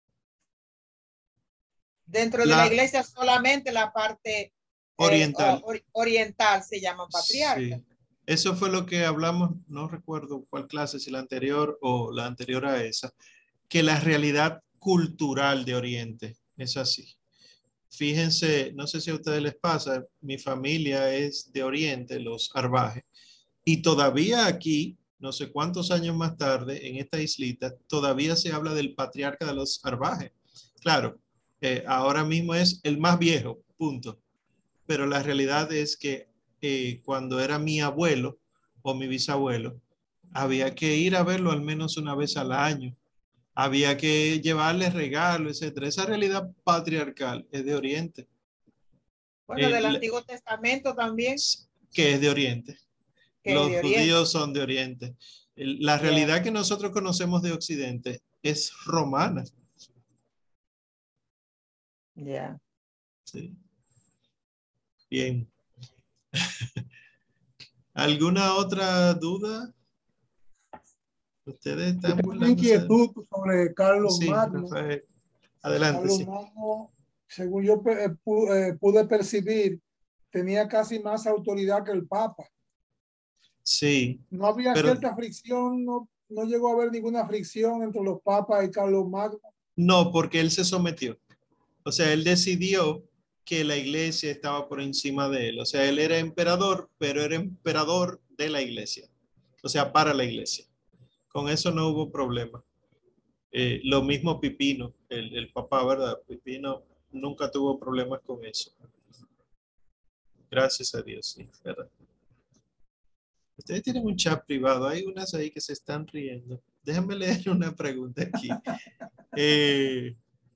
Dentro de la iglesia solamente la parte oriental, oriental se llaman patriarcas. Sí. Eso fue lo que hablamos, no recuerdo cuál clase, si la anterior o la anterior a esa, que la realidad cultural de Oriente es así. Fíjense, no sé si a ustedes les pasa, mi familia es de Oriente, los Arbaje, y todavía aquí, no sé cuántos años más tarde, en esta islita, todavía se habla del patriarca de los Arbaje. Claro, ahora mismo es el más viejo, punto. Pero la realidad es que cuando era mi abuelo o mi bisabuelo, había que ir a verlo al menos una vez al año. Había que llevarle regalos, etcétera. Esa realidad patriarcal es de Oriente. Bueno, del Antiguo Testamento también. Que es de Oriente. Los judíos son de Oriente. La realidad que nosotros conocemos de Occidente es romana. Ya. Sí. Bien. ¿Alguna otra duda? Ustedes están burlándose. Una inquietud sobre Carlos Magno. Adelante. Carlos Magno, según yo pude percibir, tenía casi más autoridad que el Papa. Sí. No había cierta fricción, no llegó a haber ninguna fricción entre los papas y Carlos Magno. No, porque él se sometió. O sea, él decidió que la iglesia estaba por encima de él. O sea, él era emperador, pero era emperador de la iglesia. O sea, para la iglesia. Con eso no hubo problema. Lo mismo Pipino, el papá, ¿verdad? Pipino nunca tuvo problemas con eso. Gracias a Dios, sí, ¿verdad? Ustedes tienen un chat privado. Hay unas ahí que se están riendo. Déjenme leer una pregunta aquí.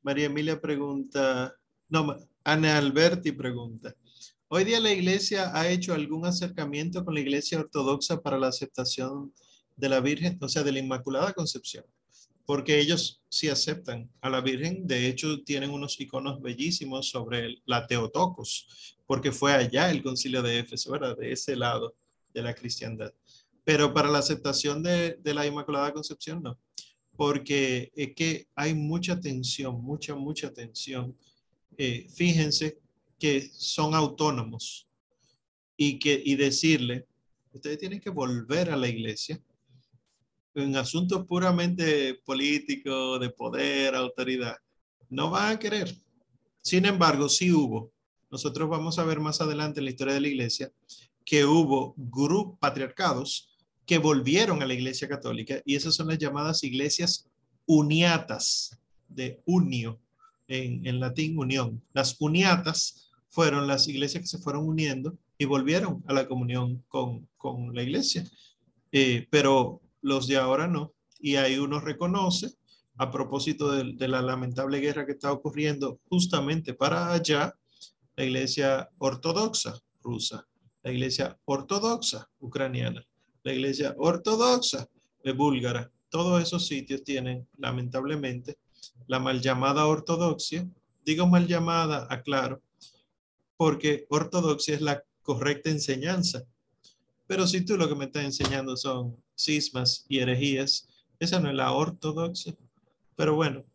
María Emilia pregunta, no, Ana Alberti pregunta, ¿hoy día la iglesia ha hecho algún acercamiento con la iglesia ortodoxa para la aceptación de la Virgen, o sea, de la Inmaculada Concepción? Porque ellos sí aceptan a la Virgen. De hecho, tienen unos iconos bellísimos sobre la Teotocos, porque fue allá el concilio de Éfeso, ¿verdad? De ese lado de la cristiandad. Pero para la aceptación de la Inmaculada Concepción, no. Porque es que hay mucha tensión, mucha tensión. Fíjense que son autónomos y decirle, ustedes tienen que volver a la iglesia en asuntos puramente políticos, de poder, autoridad, no van a querer. Sin embargo, sí hubo. Nosotros vamos a ver más adelante en la historia de la iglesia que hubo grupos patriarcados que volvieron a la iglesia católica, y esas son las llamadas iglesias uniatas, de unio, en latín unión. Las uniatas fueron las iglesias que se fueron uniendo y volvieron a la comunión con la iglesia. Pero los de ahora no. Y ahí uno reconoce, a propósito de la lamentable guerra que está ocurriendo justamente para allá, la iglesia ortodoxa rusa, la iglesia ortodoxa ucraniana, la iglesia ortodoxa búlgara. Todos esos sitios tienen, lamentablemente, la mal llamada ortodoxia. Digo mal llamada, aclaro, porque ortodoxia es la correcta enseñanza. Pero si tú lo que me estás enseñando son cismas y herejías, esa no es la ortodoxia. Pero bueno,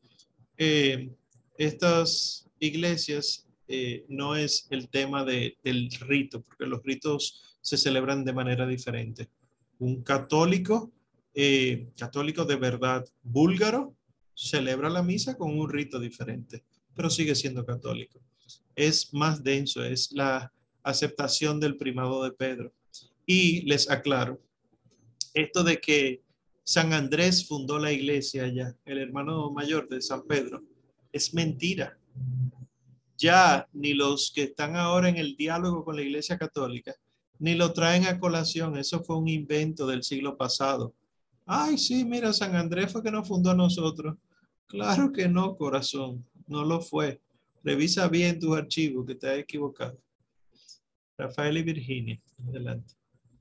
estas iglesias no es el tema del rito, porque los ritos se celebran de manera diferente. Un católico, católico de verdad búlgaro, celebra la misa con un rito diferente, pero sigue siendo católico. Es más denso, es la aceptación del primado de Pedro. Y les aclaro, esto de que San Andrés fundó la iglesia allá, el hermano mayor de San Pedro, es mentira. Ya ni los que están ahora en el diálogo con la iglesia católica, ni lo traen a colación. Eso fue un invento del siglo pasado. Ay, sí, mira, San Andrés fue que nos fundó a nosotros. Claro que no, corazón, no lo fue. Revisa bien tus archivos, que te has equivocado. Rafael y Virginia, adelante.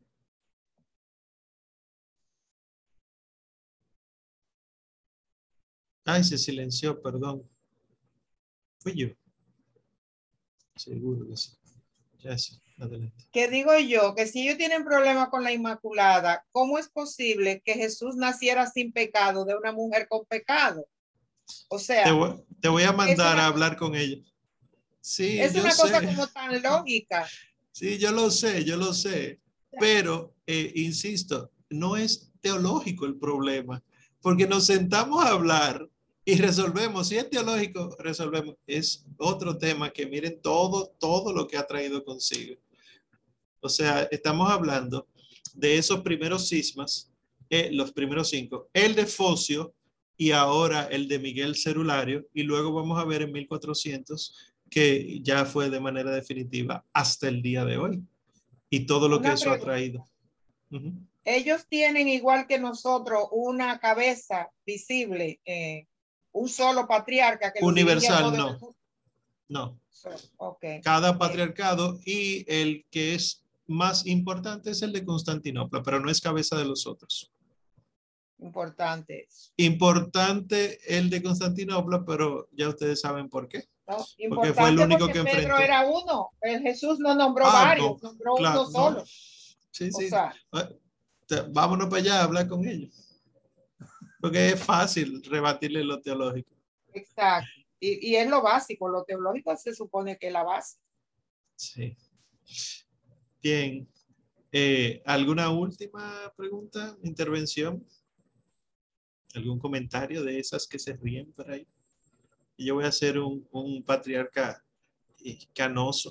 Ay, se silenció, perdón. Fui yo. Seguro que sí. Ya sí, adelante. Que digo yo, que si ellos tienen problemas con la Inmaculada, ¿cómo es posible que Jesús naciera sin pecado de una mujer con pecado? O sea, te voy a mandar a hablar con ella. Sí, es yo una sé. cosa como tan lógica. Sí, yo lo sé. Pero, insisto, no es teológico el problema, porque nos sentamos a hablar y resolvemos. Si es teológico, resolvemos. Es otro tema que miren todo lo que ha traído consigo. O sea, estamos hablando de esos primeros cismas, los primeros 5, el de Focio y ahora el de Miguel Cerulario, y luego vamos a ver en 1400 que ya fue de manera definitiva hasta el día de hoy y todo lo que eso ha traído. Ellos tienen igual que nosotros una cabeza visible, un solo patriarca que universal, no. Okay. Cada patriarcado y el que es más importante es el de Constantinopla, pero no es cabeza de los otros. Importante el de Constantinopla, pero ya ustedes saben por qué. No, porque fue el único que Pedro enfrentó. era uno. El Jesús no nombró varios, no, nombró claro, uno solo. No. Sí. O sea, vámonos para allá a hablar con ellos. Porque es fácil rebatirle lo teológico. Exacto. Y es lo básico. Lo teológico se supone que es la base. Sí. Bien. ¿Alguna última pregunta, intervención? ¿Algún comentario de esas que se ríen por ahí? Yo voy a hacer un patriarca canoso.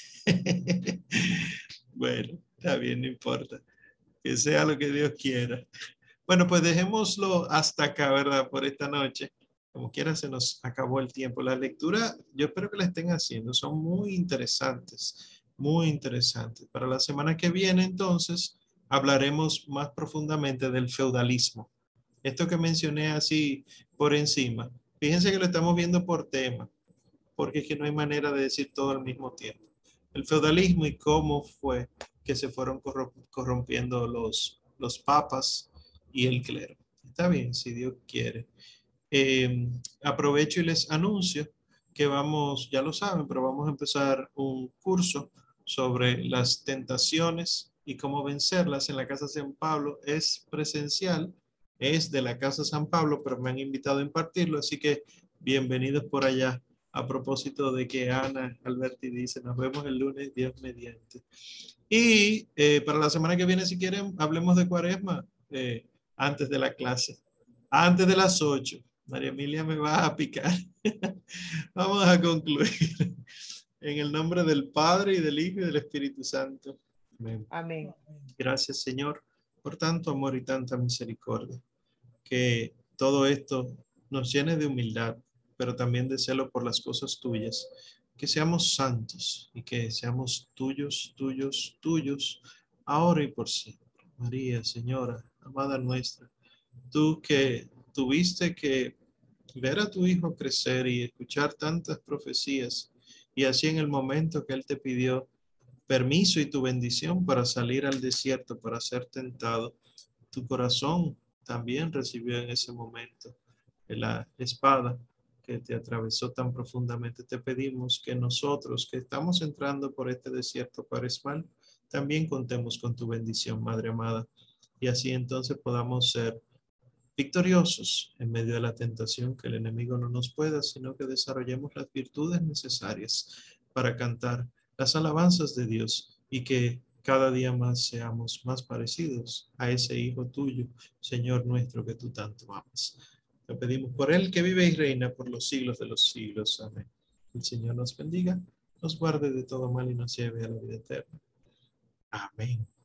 Bueno, está bien, no importa. Que sea lo que Dios quiera. Bueno, pues dejémoslo hasta acá, ¿verdad? Por esta noche. Como quiera, se nos acabó el tiempo. La lectura, yo espero que la estén haciendo. Son muy interesantes, muy interesantes. Para la semana que viene, entonces, hablaremos más profundamente del feudalismo. Esto que mencioné así por encima Fíjense que lo estamos viendo por tema, porque es que no hay manera de decir todo al mismo tiempo. El feudalismo y cómo fue que se fueron corrompiendo los papas y el clero. Está bien, si Dios quiere. Aprovecho y les anuncio que vamos, ya lo saben, pero vamos a empezar un curso sobre las tentaciones y cómo vencerlas en la Casa San Pablo. Es presencial, es de la Casa San Pablo, pero me han invitado a impartirlo, así que bienvenidos por allá. A propósito de que Ana Alberti dice, nos vemos el lunes, Dios mediante. Y para la semana que viene, si quieren, hablemos de Cuaresma antes de la clase, antes de las 8. María Emilia me va a picar. Vamos a concluir. En el nombre del Padre, y del Hijo, y del Espíritu Santo. Amén. Amén. Gracias, Señor, por tanto amor y tanta misericordia. Que todo esto nos llene de humildad, pero también de celo por las cosas tuyas. Que seamos santos y que seamos tuyos, tuyos, tuyos, ahora y por siempre. María, Señora, amada nuestra, tú que tuviste que ver a tu hijo crecer y escuchar tantas profecías, y así en el momento que él te pidió permiso y tu bendición para salir al desierto para ser tentado, tu corazón también recibió en ese momento la espada que te atravesó tan profundamente. Te pedimos que nosotros que estamos entrando por este desierto cuaresmal, también contemos con tu bendición, Madre amada, y así entonces podamos ser victoriosos en medio de la tentación, que el enemigo no nos pueda, sino que desarrollemos las virtudes necesarias para cantar las alabanzas de Dios y que cada día más seamos más parecidos a ese Hijo tuyo, Señor nuestro, que tú tanto amas. Te pedimos por Él, que vive y reina por los siglos de los siglos. Amén. El Señor nos bendiga, nos guarde de todo mal y nos lleve a la vida eterna. Amén.